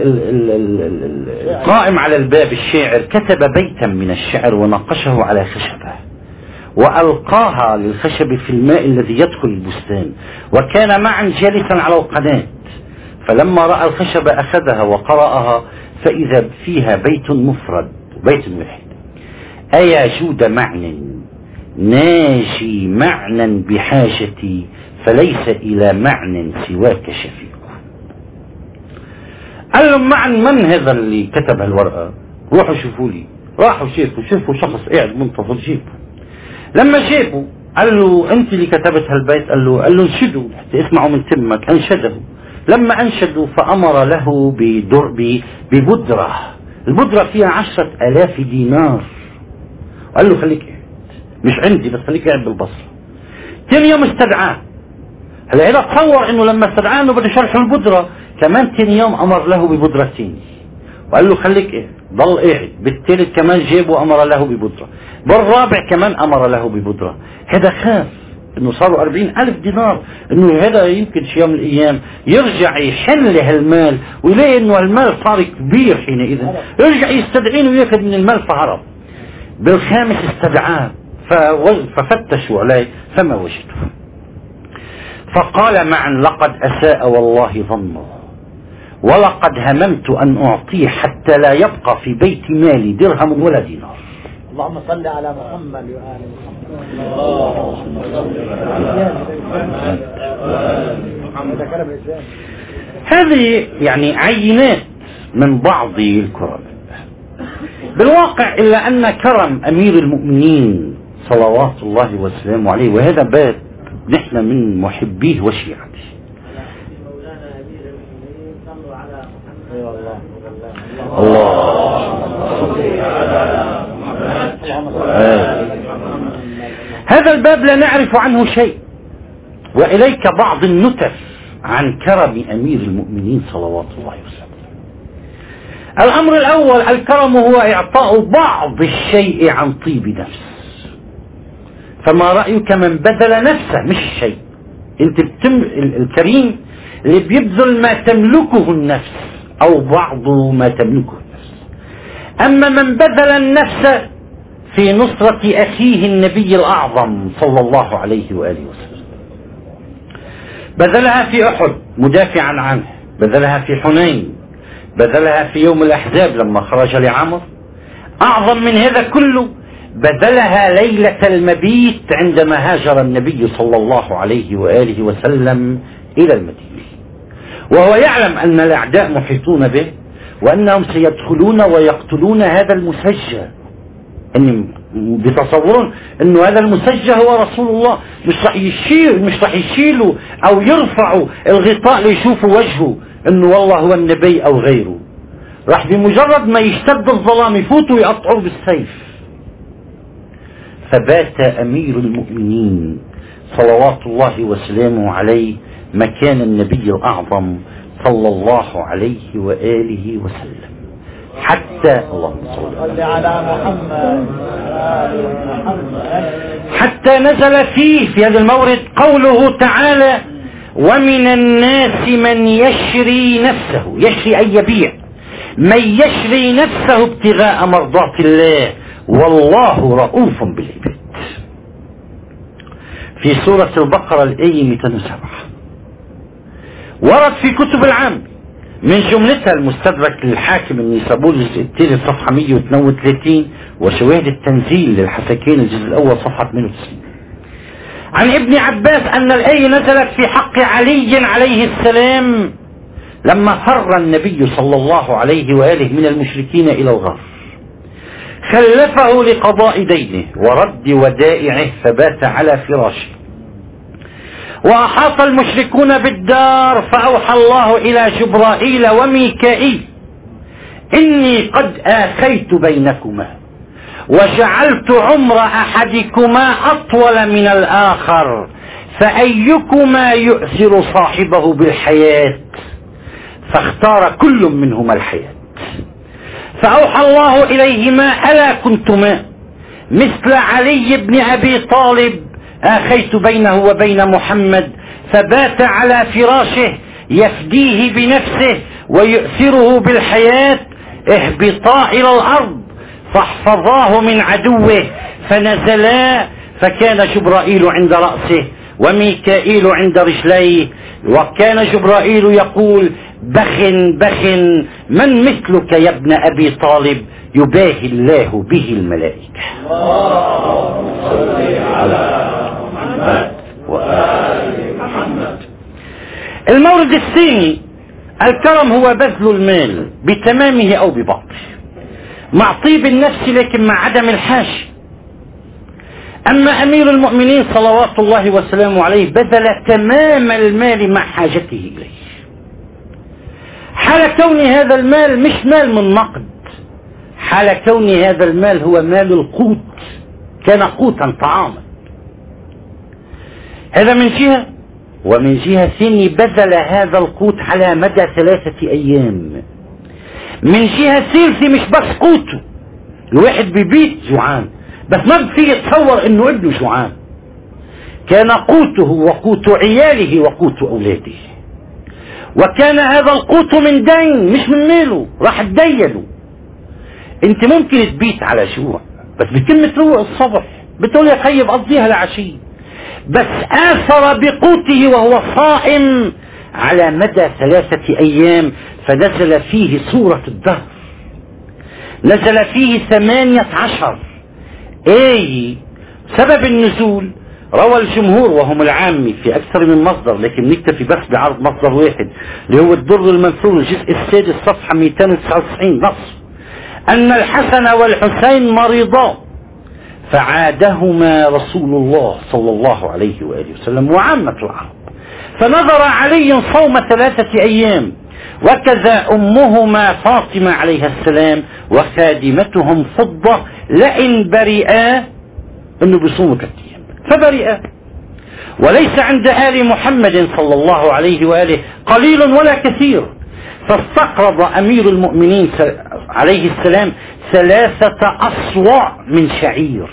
القائم على الباب الشاعر كتب بيتا من الشعر ونقشه على خشبة وألقاها للخشب في الماء الذي يدخل البستان، وكان معا جالسا على القناة. فلما رأى الخشبة أخذها وقرأها فإذا فيها بيت مفرد، بيت واحد: أيا جود معنى ناجي معنى بحاجتي فليس إلى معنى سواك شفيق. قال لهم معن من هذا اللي كتب الورقة؟ روحوا شوفوا لي. راحوا شافوا شخص قاعد منتظر جيبه. لما جابوا قال له أنت اللي كتبت هالبيت؟ قال له انشدوا حتى اسمعوا من تمك. أنشده. لما أنشدوا فأمر له ببدرة، البدرة فيها 10,000 دينار. قال له خليك قاعد، مش عندي بس خليك قاعد بالبصرة. ثاني يوم استدعاه. هلا هذا تصور انه لما استدعاه انه بده يشرح البدرة، كمان ثاني يوم امر له ببدرة ثانية وقال له خليك قاعد، ضل قاعد. بالثالث كمان جابه وامر له ببدرة. بالرابع كمان امر له ببدرة. هذا خاف انه صاروا 40,000 دينار، انه هذا يمكن شيء من الايام يرجع يحل هالمال ويلاقي انه المال صار كبير حينئذ، يرجع يستدعينه وياخذ من المال. فهرب. بالخامس استدعاه ففتشوا عليه فما وجدوا. فقال معا لقد أساء والله ظنه، ولقد هممت أن أعطيه حتى لا يبقى في بيت مالي درهم ولا دينار. اللهم صل على محمد وآل محمد. هذه يعني عينات من بعض الكرم. بالواقع إلا أن كرم أمير المؤمنين صلوات الله وسلامه عليه. وهذا باب نحن من محبيه وشيعته. الله هذا الباب لا نعرف عنه شيء، وإليك بعض النتف عن كرم أمير المؤمنين صلوات الله وسلامه. الأمر الأول، الكرم هو إعطاء بعض الشيء عن طيب نفس. فما رأيك من بذل نفسه مش شيء؟ انت الكريم اللي بيبذل ما تملكه النفس أو بعض ما تملكه النفس. أما من بذل النفس في نصرة أخيه النبي الأعظم صلى الله عليه وآله وسلم، بذلها في أحد مدافعا عنه، بذلها في حنين، بذلها في يوم الأحزاب لما خرج لعمر، أعظم من هذا كله بذلها ليلة المبيت عندما هاجر النبي صلى الله عليه وآله وسلم إلى المدينة، وهو يعلم أن الأعداء محيطون به وأنهم سيدخلون ويقتلون هذا المسجى. أن بتصورون أن هذا المسجى هو رسول الله، مش راح يشيلوا أو يرفعوا الغطاء ليشوفوا وجهه أنه والله هو النبي أو غيره. راح بمجرد ما يشتد الظلام يفوتوا يقطعوه بالسيف. فبات أمير المؤمنين صلوات الله وسلامه عليه مكان النبي الأعظم صلى الله عليه وآله وسلم حتى اللهم صل على محمد حتى نزل فيه في هذا المورد قوله تعالى: ومن الناس من يشري نفسه، يشري أي يبيع، من يشري نفسه ابتغاء مرضات الله والله رؤوف بالعباد. في سورة البقرة الآية 207. ورد في كتب العام من جملتها المستدرك للحاكم النيسابوري الجزء الثالث صفحة 132 وشواهد التنزيل للحسكين الجزء الأول صفحة 98 عن ابن عباس أن الآية نزلت في حق علي عليه السلام لما فر النبي صلى الله عليه وآله من المشركين إلى الغار، خلفه لقضاء دينه ورد ودائعه فبات على فراشه، وأحاط المشركون بالدار، فأوحى الله إلى جبرائيل وميكائيل: إني قد آخيت بينكما وجعلت عمر أحدكما أطول من الآخر، فأيكما يؤثر صاحبه بالحياة؟ فاختار كل منهما الحياة. فأوحى الله إليهما: ألا كنتما مثل علي بن أبي طالب آخيت بينه وبين محمد، فبات على فراشه يفديه بنفسه ويؤثره بالحياة، اهبطا إلى الأرض فاحفظاه من عدوه، فنزلا فكان جبرائيل عند رأسه وميكائيل عند رجليه، وكان جبرائيل يقول: بخ بخ من مثلك يا ابن أبي طالب يباهي الله به الملائكة. اللهم صل على محمد وآل محمد. المورد الثاني: الكرم هو بذل المال بتمامه أو ببعضه مع طيب النفس لكن مع عدم الحاجة. أما أمير المؤمنين صلوات الله وسلامه عليه بذل تمام المال مع حاجته إليه، حال كون هذا المال مش مال من نقد، حال كون هذا المال هو مال القوت، كان قوتا طعاما. هذا من جهة، ومن جهة ثانية بذل هذا القوت على مدى 3 أيام. من جهة ثالثة مش بس قوته، الواحد ببيت جوعان بس ما بفي يتصور انه ابنه جوعان، كان قوته وقوت عياله وقوت اولاده، وكان هذا القوت من دين مش من ماله، راح تدينه. انت ممكن تبيت على جوع بس بكلمة روق الصبح بتقول يا خيب قضيها العشية، بس آثر بقوته وهو صائم على مدى 3 أيام، فنزل فيه سورة الدهر، نزل فيه 18 آية. سبب النزول روى الجمهور وهم العامي في أكثر من مصدر، لكن نكتفي بس بعرض مصدر واحد اللي هو الدر المنثور الجزء السادس صفحة 299 نص: أن الحسن والحسين مريضا فعادهما رسول الله صلى الله عليه وآله وسلم وعامة العرب، فنظر علي صوم 3 أيام، وكذا أمهما فاطمة عليها السلام وخادمتهم فضة لئن برئا أنه بيصوموا 3 أيام، فبرئا. وليس عند آل محمد صلى الله عليه وآله قليل ولا كثير، فاستقرض أمير المؤمنين عليه السلام 3 أصواع من شعير،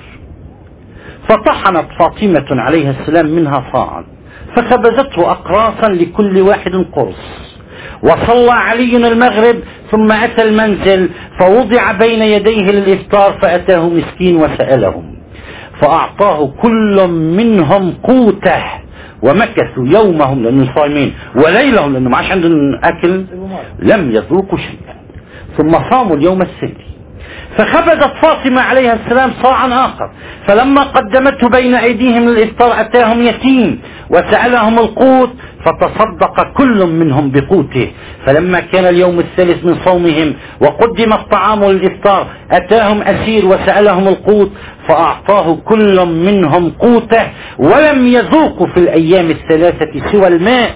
فطحنت فاطمة عليها السلام منها صاعا، فخبزته أقراصا لكل واحد قرص، وصلى علي المغرب ثم أتى المنزل فوضع بين يديه للإفطار، فأتاه مسكين وسألهم فأعطاه كل منهم قوته، ومكثوا يومهم لأنهم صايمين وليلهم لأنهم ما عادش عندهم أكل لم يذوقوا شيئا، ثم صاموا اليوم الثاني. فخبزت فاطمة عليها السلام صاعا آخر، فلما قدمته بين أيديهم للإفطار أتاهم يتيم وسألهم القوت، فتصدق كل منهم بقوته. فلما كان اليوم الثالث من صومهم وقدم الطعام للإفطار أتاهم أسير وسألهم القوت، فأعطاه كل منهم قوته، ولم يذوقوا في الأيام الثلاثة سوى الماء.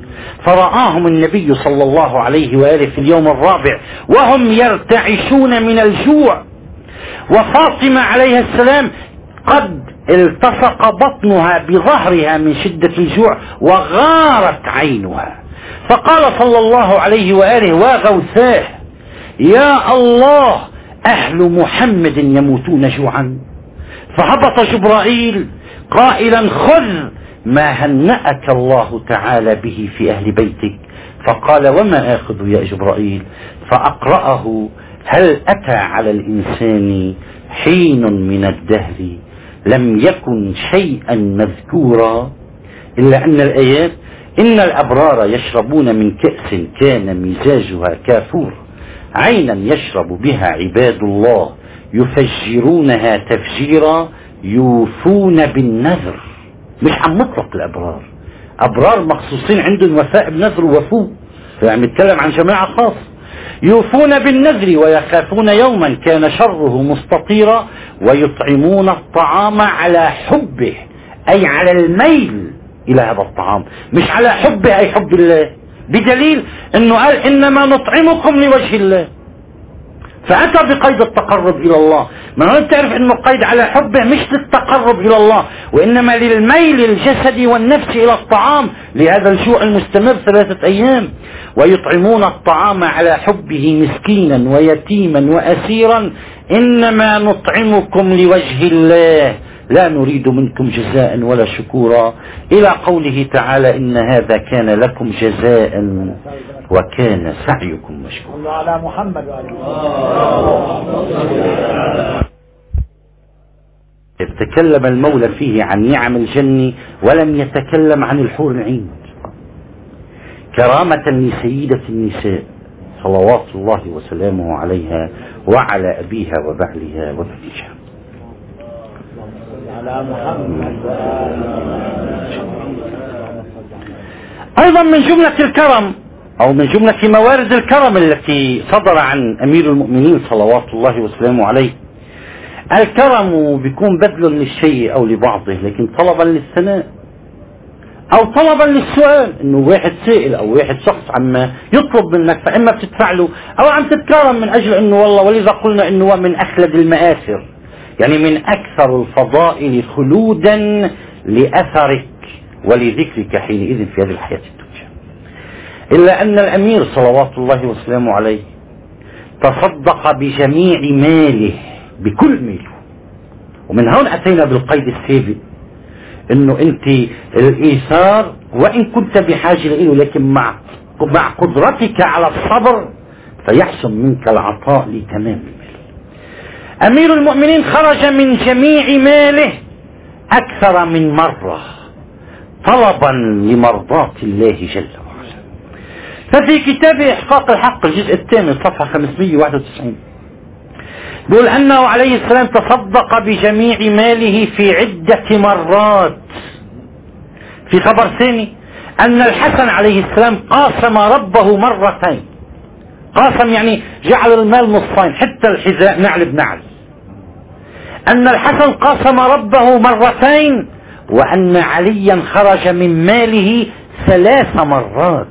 فرآهم النبي صلى الله عليه وآله في اليوم الرابع وهم يرتعشون من الجوع، وفاطمة عليها السلام قد التصق بطنها بظهرها من شدة الجوع وغارت عينها، فقال صلى الله عليه وآله وغوثاه: يا الله، أهل محمد يموتون جوعا. فهبط جبرائيل قائلا: خذ ما هنأك الله تعالى به في أهل بيتك. فقال: وما آخذ يا جبرائيل؟ فأقرأه: هل أتى على الإنسان حين من الدهر لم يكن شيئا مذكورا، إلا أن الآيات: إن الأبرار يشربون من كأس كان مزاجها كافور، عينا يشرب بها عباد الله يفجرونها تفجيرا، يوفون بالنذر. مش عم نطلق الأبرار، أبرار مخصوصين عندهم وفاء بنذر ووفوه، فعم نتكلم عن جماعة خاص. يوفون بالنذر ويخافون يوما كان شره مستطيرا، ويطعمون الطعام على حبه، أي على الميل إلى هذا الطعام، مش على حبه أي حب الله، بدليل أنه قال: إنما نطعمكم لوجه الله، فأتى بقيد التقرب إلى الله. ما هو تعرف أنه قيد على حبه مش للتقرب إلى الله، وإنما للميل الجسدي والنفس إلى الطعام، لهذا الجوع المستمر 3 أيام. ويطعمون الطعام على حبه مسكينا ويتيما وأسيرا، إنما نطعمكم لوجه الله لا نريد منكم جزاء ولا شكورا، إلى قوله تعالى: إن هذا كان لكم جزاء وكان سعيكم مشكورا. صلوا على محمد وآله. تكلم المولى فيه عن نعم الجنة ولم يتكلم عن الحور العين، كرامة لسيدة النساء صلوات الله وسلامه عليها وعلى أبيها وبعلها وزوجها. على محمد. أيضا من جملة الكرم أو من جملة موارد الكرم التي صدر عن أمير المؤمنين صلوات الله وسلامه عليه، الكرم بيكون بذل للشيء أو لبعضه، لكن طلبا للثناء أو طلبا للسؤال، إنه واحد سائل أو واحد شخص عم يطلب منك، فإما بتدفع له أو عم تتكرم من أجل إنه والله، ولذا قلنا إنه هو من أخلد المآثر، يعني من أكثر الفضائل خلودا لأثرك ولذكرك حينئذ في هذه الحياة الدنيا. إلا أن الأمير صلوات الله وسلامه عليه تصدق بجميع ماله، بكل ماله. ومن هون أتينا بالقيد السابق، إنه أنت الإيثار وإن كنت بحاجة له، لكن مع قدرتك على الصبر فيحسن منك العطاء لتمام المال. أمير المؤمنين خرج من جميع ماله أكثر من مرة طلبا لمرضاة الله جل وعلا. ففي كتاب إحقاق الحق الجزء 8 صفحة 591 يقول أنه عليه السلام تصدق بجميع ماله في عدة مرات. في خبر ثاني أن الحسن عليه السلام قاسم ربه مرتين، قاسم يعني جعل المال نصفين، حتى الحذاء نعل بنعل. أن الحسن قاسم ربه مرتين، وأن عليا خرج من ماله 3 مرات،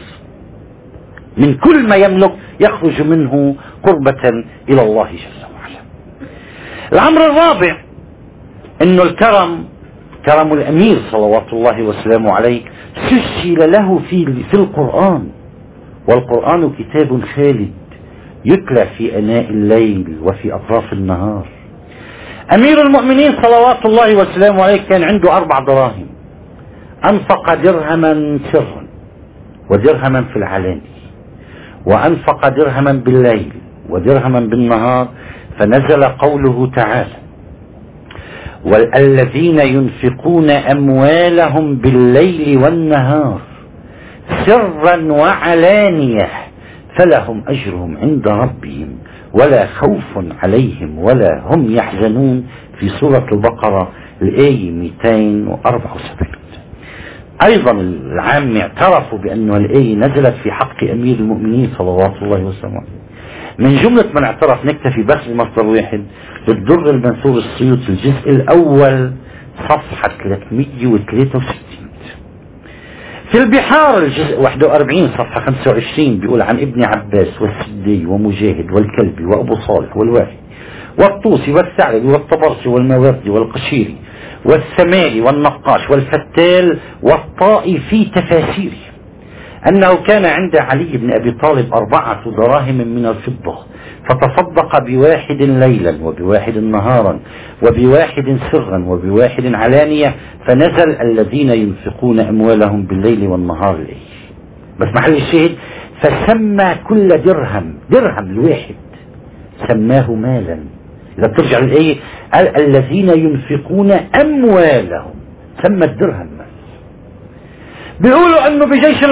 من كل ما يملك يخرج منه قربة إلى الله جل وعلا. الأمر الرابع أن الكرم، كرم الأمير صلوات الله وسلامه عليه، سجل له في القرآن، والقرآن كتاب خالد يتلى في أناء الليل وفي أطراف النهار. أمير المؤمنين صلوات الله وسلامه عليه كان عنده 4 دراهم، أنفق درهما سرا ودرهما في العلاني، وأنفق درهما بالليل ودرهما بالنهار، فنزل قوله تعالى: والذين ينفقون أموالهم بالليل والنهار سرا وعلانية فلهم أجرهم عند ربهم ولا خوف عليهم ولا هم يحزنون، في سورة البقرة الآية 274. أيضا العام اعترفوا بأن الآية نزلت في حق أمير المؤمنين صلوات الله وسلامه. من جملة من اعترف نكتفي بس بمصدر واحد، للدر المنثور السيوطي الجزء الأول صفحة 363. في البحار الجزء 41 صفحة 25 بيقول عن ابن عباس والسدي ومجاهد والكلبي وأبو صالح والواحي والطوسي والثعلبي والطبرسي والماوردي والقشيري والسمالي والنقاش والفتال والطائي في تفاسيره أنه كان عند علي بن أبي طالب 4 دراهم من الفضة، فتصدق ب1 ليلا وب1 نهارا وب1 سرا وب1 علانية، فنزل الذين ينفقون أموالهم بالليل والنهار الآية. بس محل الشاهد فسمى كل درهم الواحد سماه مالا. إذا ترجع للآية قال الذين ينفقون أموالهم، سمى الدرهم مال. بيقولوا انه بجيش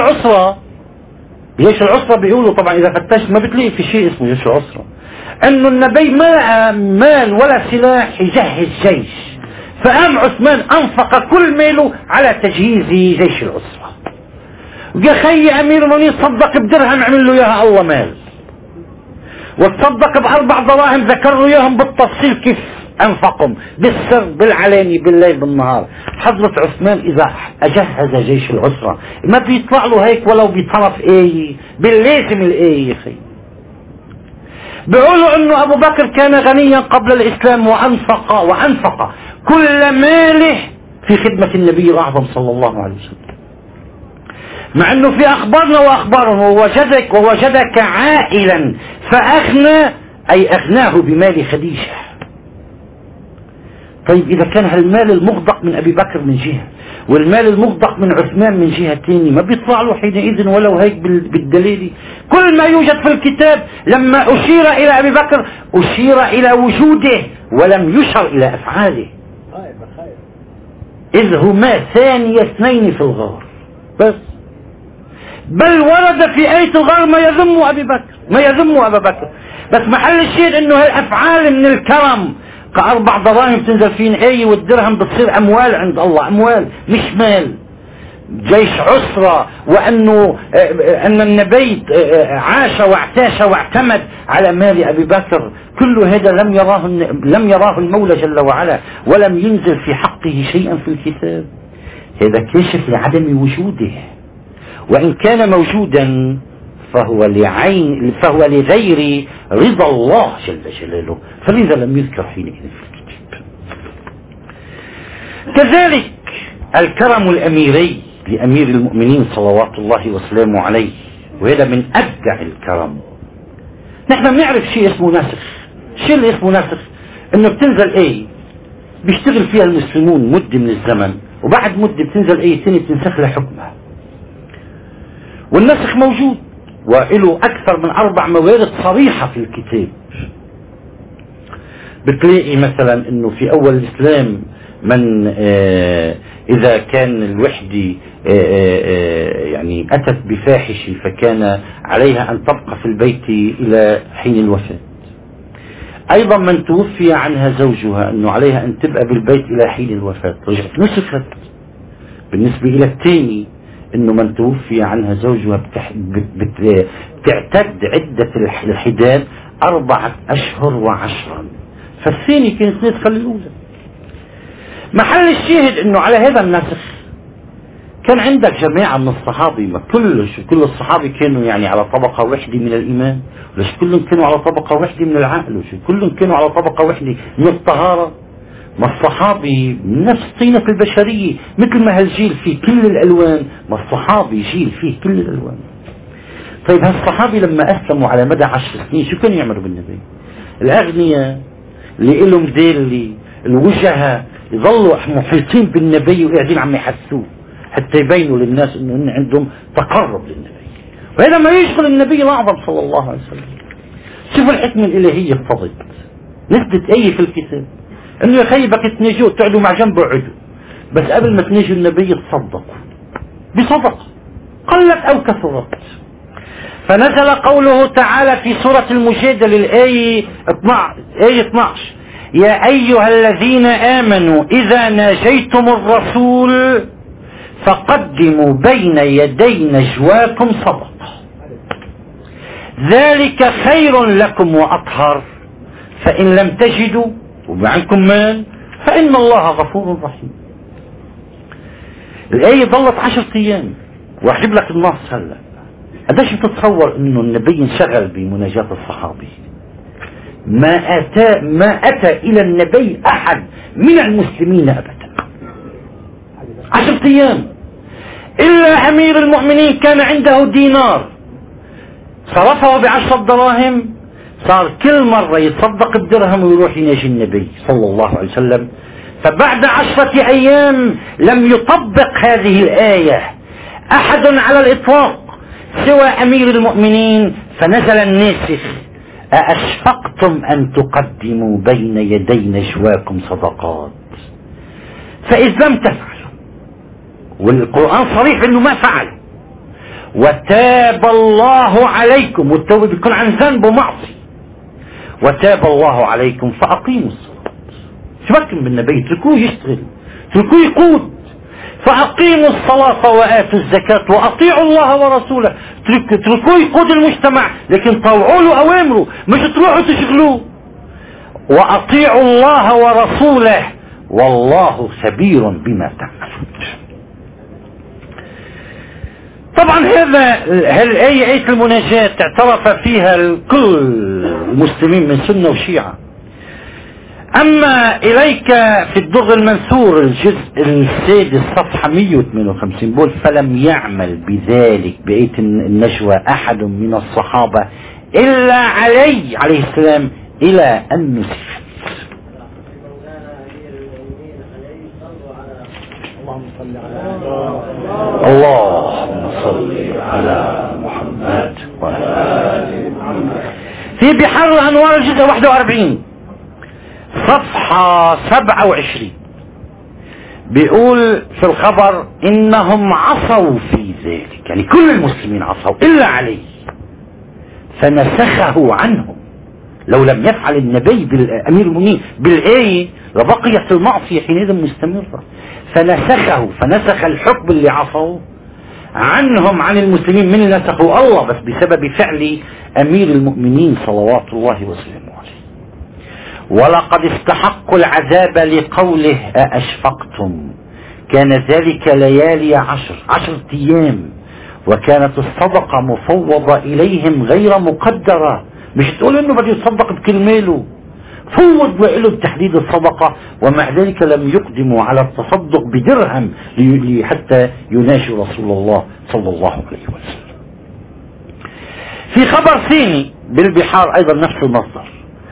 العسرة بيقولوا طبعا اذا فتشت ما بتلاقي في شيء اسمه جيش العسرة، انه النبي ما مال ولا سلاح يجهز جيش، فقام عثمان انفق كل ماله على تجهيز جيش العسرة. ويا خي امير المؤمنين صدق بدرهم عمل له اياها الله مال، وتصدق ب4 دراهم ذكر له اياهم بالتفصيل كيف انفقهم، بالسر بالعلاني بالليل بالنهار. حضرة عثمان اذا اجهز جيش العسرة ما بيطلع له هيك ولو بطرف آية، باللازم الآية يا اخي. بيقولوا انه ابو بكر كان غنيا قبل الاسلام وانفق كل ماله في خدمة النبي الاعظم صلى الله عليه وسلم، مع انه في اخبارنا واخبارهم ووجدك عائلا فاغنى، اي اغناه بمال خديجة. طيب إذا كان هالمال المغدق من أبي بكر من جهة والمال المغدق من عثمان من جهة ثانية، ما بيطلع له حينئذ ولو هيك بالدليل؟ كل ما يوجد في الكتاب لما أشير إلى أبي بكر أشير إلى وجوده ولم يشر إلى أفعاله، إذ هما ثاني 2 في الغار بس. بل ورد في آية الغار ما يذم أبا بكر، بس محل الشيء إنه هالأفعال من الكرم. ك4 دراهم تنزل فين آية والدرهم بتصير أموال عند الله، أموال مش مال. جيش عسرة، وأنه أن النبي عاش واعتاش واعتمد على مال أبي بكر، كل هذا لم يراه المولى جل وعلا، ولم ينزل في حقه شيئا في الكتاب. هذا كشف لعدم وجوده، وإن كان موجودا فهو لغير رضا الله جل جلاله، فلذا لم يذكر حينئذ في الكتاب. كذلك الكرم الأميري لأمير المؤمنين صلوات الله وسلامه عليه، وهذا من أبدع الكرم. نحن بنعرف شيء اسمه نسخ. الشيء اللي اسمه نسخ انه بتنزل آية بيشتغل فيها المسلمون مدة من الزمن، وبعد مدة بتنزل آية ثانية بتنسخ لها حكمها. والنسخ موجود وله أكثر من 4 موارد صريحة في الكتاب. بتلاقي مثلا انه في اول الاسلام من اذا كان الوحدة يعني اتت بفاحش فكان عليها ان تبقى في البيت الى حين الوفاة. ايضا من توفي عنها زوجها انه عليها ان تبقى بالبيت الى حين الوفاة، رجعت نسخت. بالنسبة الى الثاني انه من توفي عنها زوجها بتعتد عدة الحداد 4 أشهر و10، فالثاني كانت ناسخة للأولى. محل الشاهد انه على هذا النسخ كان عندك جماعة من الصحابة، ما كل الصحابة كانوا يعني على طبقة واحدة من الإيمان، ولا كلهم كانوا على طبقة واحدة من العقل، ولا كلهم كانوا على طبقة واحدة من الطهارة. ما الصحابي نفس طينة البشرية، مثل ما هالجيل فيه كل الألوان، ما الصحابي جيل فيه كل الألوان. طيب هالصحابي لما أسلموا على مدى 10 سنين شو كانوا يعملوا بالنبي؟ الأغنياء اللي إلهم ديلي الوجهة يظلوا محيطين بالنبي وقاعدين عم يحسوه حتى يبينوا للناس انه عندهم تقرب للنبي، وهذا ما يشغل النبي الأعظم صلى الله عليه وسلم. شوف الحكمة الإلهية اقتضت نزلت آية في الكتاب انه يا خي بدك تنجوا تقعدوا مع جنب اقعدوا، بس قبل ما تنجوا النبي تصدقوا بصدقة قلت او كثرت. فنزل قوله تعالى في سورة المجادلة الآية 12: يا أيها الذين آمنوا إذا ناجيتم الرسول فقدموا بين يدي نجواكم صدقة ذلك خير لكم وأطهر فإن لم تجدوا ومعكم مال فإن الله غفور رحيم. الآية ظلت 10 أيام، وأحجب لك النص هلا. قديش بتتصور انه النبي انشغل بمناجاة الصحابي؟ ما اتى الى النبي احد من المسلمين ابدا 10 ايام، الا امير المؤمنين كان عنده دينار صرفه ب10 دراهم، صار كل مرة يتصدق بدرهم ويروح يناجي النبي صلى الله عليه وسلم. فبعد 10 ايام لم يطبق هذه الآية احد على الاطلاق سوى أمير المؤمنين، فنزل الناسخ: أأشفقتم أن تقدموا بين يدي نجواكم صدقات فإذ لم تفعلوا، والقرآن صريح أنه ما فعل، وتاب الله عليكم، والتوبة بيكون عن ذنب ومعصية، وتاب الله عليكم فأقيموا الصلاة. شبكم بالنبي، اتركوه يشتغل، اتركوه يقود، فأقيموا الصلاة وآتوا الزكاة وأطيعوا الله ورسوله. اتركوه يقود المجتمع، لكن طوعوا له أوامره، مش تروحوا تشغلوه. وأطيعوا الله ورسوله والله خبير بما تعملون. طبعا هالآية آية المناجاة اعترف فيها كل المسلمين من سنة وشيعة. أما إليك في الدر المنثور الجزء السادس صفحة 158 بقول: فلم يعمل بذلك بآية النجوى أحد من الصحابة إلا علي عليه السلام إلى أن نسفت. اللهم صل على محمد وعلى آل محمد. في بحر الأنوار الجزء 41 صفحة 27 بيقول في الخبر: إنهم عصوا في ذلك، يعني كل المسلمين عصوا إلا علي، فنسخه عنهم. لو لم يفعل النبي بالأمير المؤمنين بالآية لبقيت المعصية حينئذ مستمرة، فنسخ الحكم اللي عصوا عنهم عن المسلمين. من نسخوا؟ الله، بس بسبب فعل أمير المؤمنين صلوات الله وسلامه عليه. ولقد استحقوا العذاب لقوله: أأشفقتم. كان ذلك ليالي 10 أيام، وكانت الصدقة مفوضة إليهم غير مقدرة. مش تقول إنه بده يتصدق بكل ماله، فوض له بتحديد الصدقة، ومع ذلك لم يقدموا على التصدق بدرهم حتى يناجوا رسول الله صلى الله عليه وسلم. في خبر ثاني بالبحار أيضا نفس المصدر،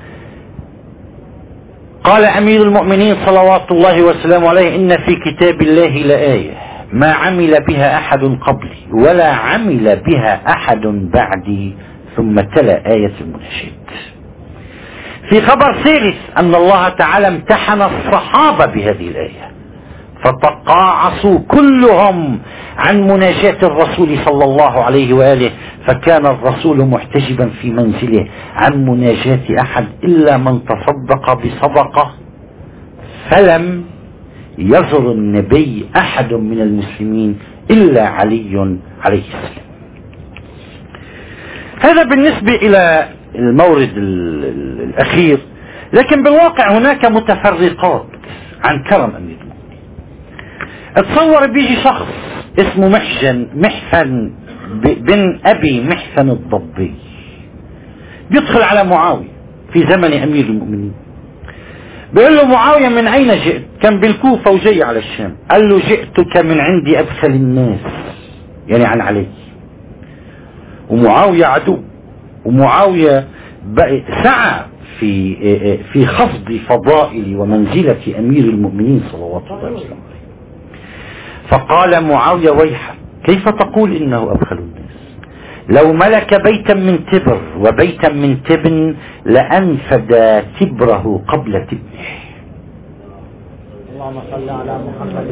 قال أمير المؤمنين صلوات الله وسلامه عليه: إن في كتاب الله لآية ما عمل بها أحد قبلي ولا عمل بها أحد بعدي. ثم تلا آية المناشد. في خبر ثالث أن الله تعالى امتحن الصحابة بهذه الآية، فتقاعسوا كلهم عن مناجاة الرسول صلى الله عليه وآله، فكان الرسول محتجبا في منزله عن مناجاة أحد إلا من تصدق بصدقة، فلم يزر النبي أحد من المسلمين إلا علي عليه السلام. هذا بالنسبة إلى المورد الأخير لكن بالواقع هناك متفرقات عن كرم أمير المؤمنين. اتصور بيجي شخص اسمه محفن بن أبي محفن الضبي، بيدخل على معاوية في زمن أمير المؤمنين، بيقول له معاوية من أين جئت؟ كان بالكوفة وجاي على الشام. قال له جئتك من عندي أبخل الناس، يعني عن علي. ومعاوية عدو، ومعاوية سعى في خفض فضائل ومنزلة أمير المؤمنين صلوات الله وسلامه. فقال معاوية ويحك، كيف تقول إنه أبخل الناس؟ لو ملك بيتا من تبر وبيتا من تبن لأنفد تبره قبل تبنه. اللهم صل على محمد.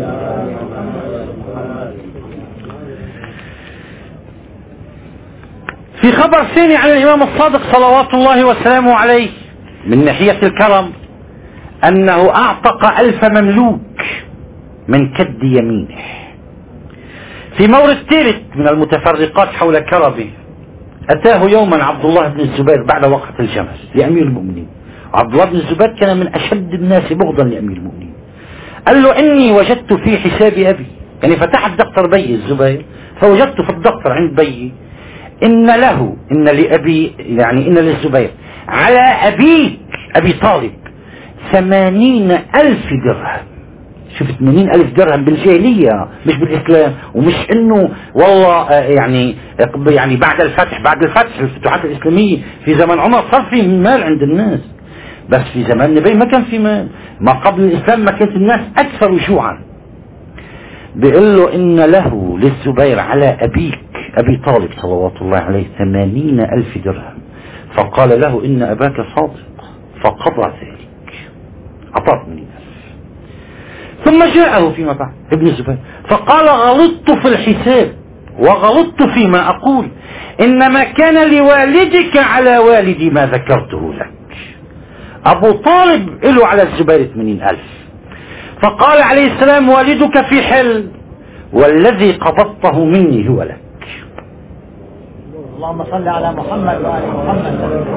في خبر ثاني عن الإمام الصادق صلوات الله وسلامه عليه من ناحية الكرم أنه أعتق 1000 مملوك من كد يمينه. في مورد ثالث من المتفرقات حول كرمه، أتاه يوما عبد الله بن الزبير بعد وقعة الجمل لأمير المؤمنين. عبد الله بن الزبير كان من أشد الناس بغضا لأمير المؤمنين. قال له إني وجدت في حساب أبي، يعني فتحت دفتر بي الزبير، فوجدت في الدفتر عند بي إن لأبي، يعني إن للزبير على أبيك أبي طالب 80,000 درهم. شوف 80,000 درهم بالجاهلية مش بالإسلام، ومش إنه والله يعني بعد الفتح الفتوحات الإسلامية في زمن عمر صار في مال عند الناس، بس في زمن النبي ما كان في مال. ما قبل الإسلام ما كانت الناس أكثر جوعا. بيقول له إن له للزبير على أبيك أبي طالب صلوات الله عليه 80,000 درهم. فقال له إن أباك صادق، فقضى ذلك، أعطاه 80,000. ثم جاءه فيما بعد ابن الزبير فقال غلطت في الحساب وغلطت فيما أقول، إنما كان لوالدك على والدي ما ذكرته لك. أبو طالب له على الزبير 80,000. فقال عليه السلام والدك في حل، والذي قبضته مني هو لك. اللهم صل على محمد وآل محمد.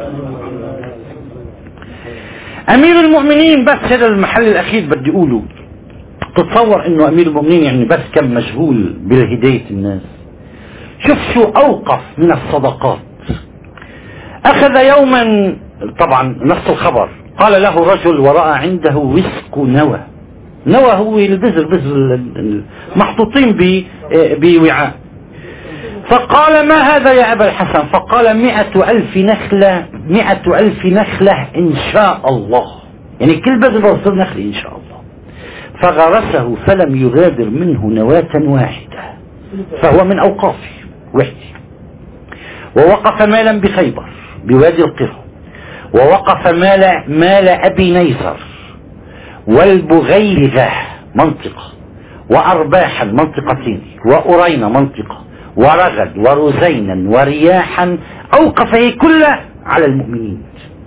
أمير المؤمنين، بس هذا المحل الأخير بدي أقوله، تتصور إنه أمير المؤمنين يعني بس كان مشغول بهداية الناس. شوف شو أوقف من الصدقات. أخذ يوما، طبعا نفس الخبر، قال له رجل ورأى عنده وسك نوى هو البذر محطوطين بوعاء. فقال ما هذا يا أبا الحسن؟ فقال 100,000 نخلة، 100,000 نخلة إن شاء الله، يعني كل بذر بصير نخلة إن شاء الله. فغرسه فلم يغادر منه نواة واحدة، فهو من أوقافه وحده. ووقف مالا بخيبر بوادي القرى، ووقف مال أبي نيزر والبغيلة منطقة، وأرباحا منطقتين، وأرينا منطقة، ورغد ورزينا ورياحا، أوقفه كله على المؤمنين.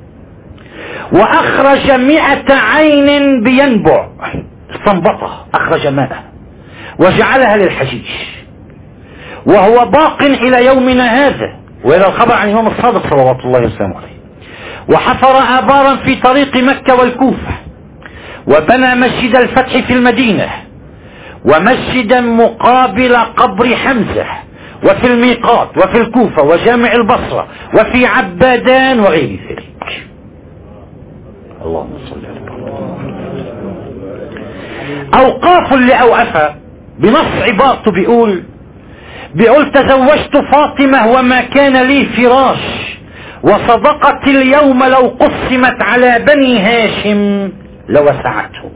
وأخرج 100 عين بينبع، استنبطها، أخرج ماء وجعلها للحجيج، وهو باق إلى يومنا هذا. وإلى الخبر عن الإمام الصادق صلوات الله وسلامه عليه. وحفر آبارا في طريق مكة والكوفة، وبنى مسجد الفتح في المدينة، ومسجدا مقابل قبر حمزة، وفي الميقات، وفي الكوفة، وجامع البصرة، وفي عبادان، وغير ذلك. اللهم صل على محمد. أوقاف لأوقفها بنص عبارته بيقول تزوجت فاطمة وما كان لي فراش، وصدقت اليوم لو قسمت على بني هاشم لوسعتهم.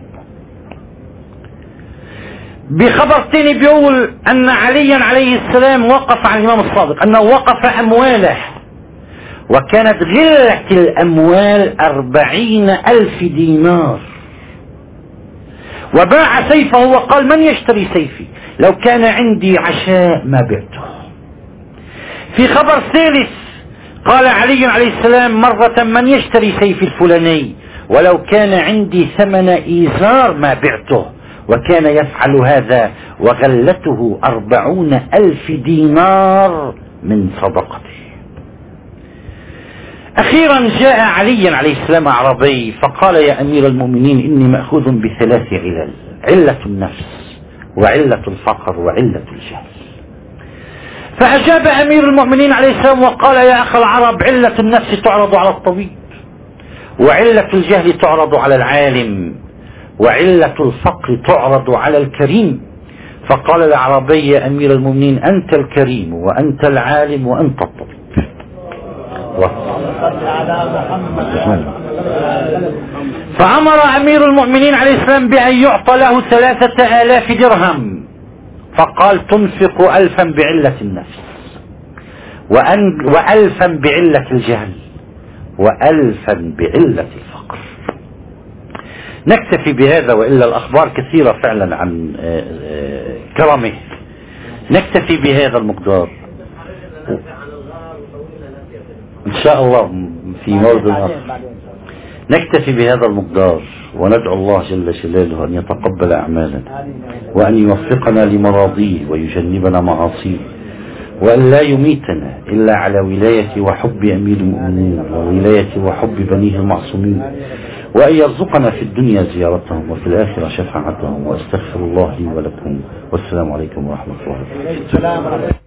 بخبر تاني بيقول أن عليا عليه السلام وقف على الإمام الصادق أنه وقف أمواله، وكانت غلة الأموال 40,000 دينار، وباع سيفه وقال من يشتري سيفي؟ لو كان عندي عشاء ما بعته. في خبر ثالث قال علي عليه السلام مرة من يشتري سيفي الفلاني؟ ولو كان عندي ثمن إيزار ما بعته. وكان يفعل هذا وغلته 40,000 دينار من صدقته. أخيرا جاء علي عليه السلام أعرابي فقال يا أمير المؤمنين إني مأخوذ بثلاث علل: علة النفس، وعلة الفقر، وعلة الجهل. فأجاب أمير المؤمنين عليه السلام وقال يا أخ العرب، علة النفس تعرض على الطبيب، وعلة الجهل تعرض على العالم، وعلة الفقر تعرض على الكريم. فقال الأعرابي يا أمير المؤمنين أنت الكريم وأنت العالم وأنت الطبيب. فأمر أمير المؤمنين عليه السلام بأن يعطى له 3000 درهم، فقال تنفق 1000 بعلة النفس، و1000 بعلة الجهل، و1000 بعلة الفقر. نكتفي بهذا، وإلا الأخبار كثيرة فعلا عن كرمه. نكتفي بهذا المقدار إن شاء الله في موضع آخر. نكتفي بهذا المقدار وندعو الله جل جلاله أن يتقبل أعمالنا، وأن يوفقنا لمراضيه ويجنبنا معاصيه، وأن لا يميتنا إلا على ولاية وحب أمير المؤمنين وولاية وحب بنيه المعصومين، وأن يرزقنا في الدنيا زيارتهم وفي الآخرة شفاعتهم. وأستغفر الله لي ولكم، والسلام عليكم ورحمة الله وبركاته.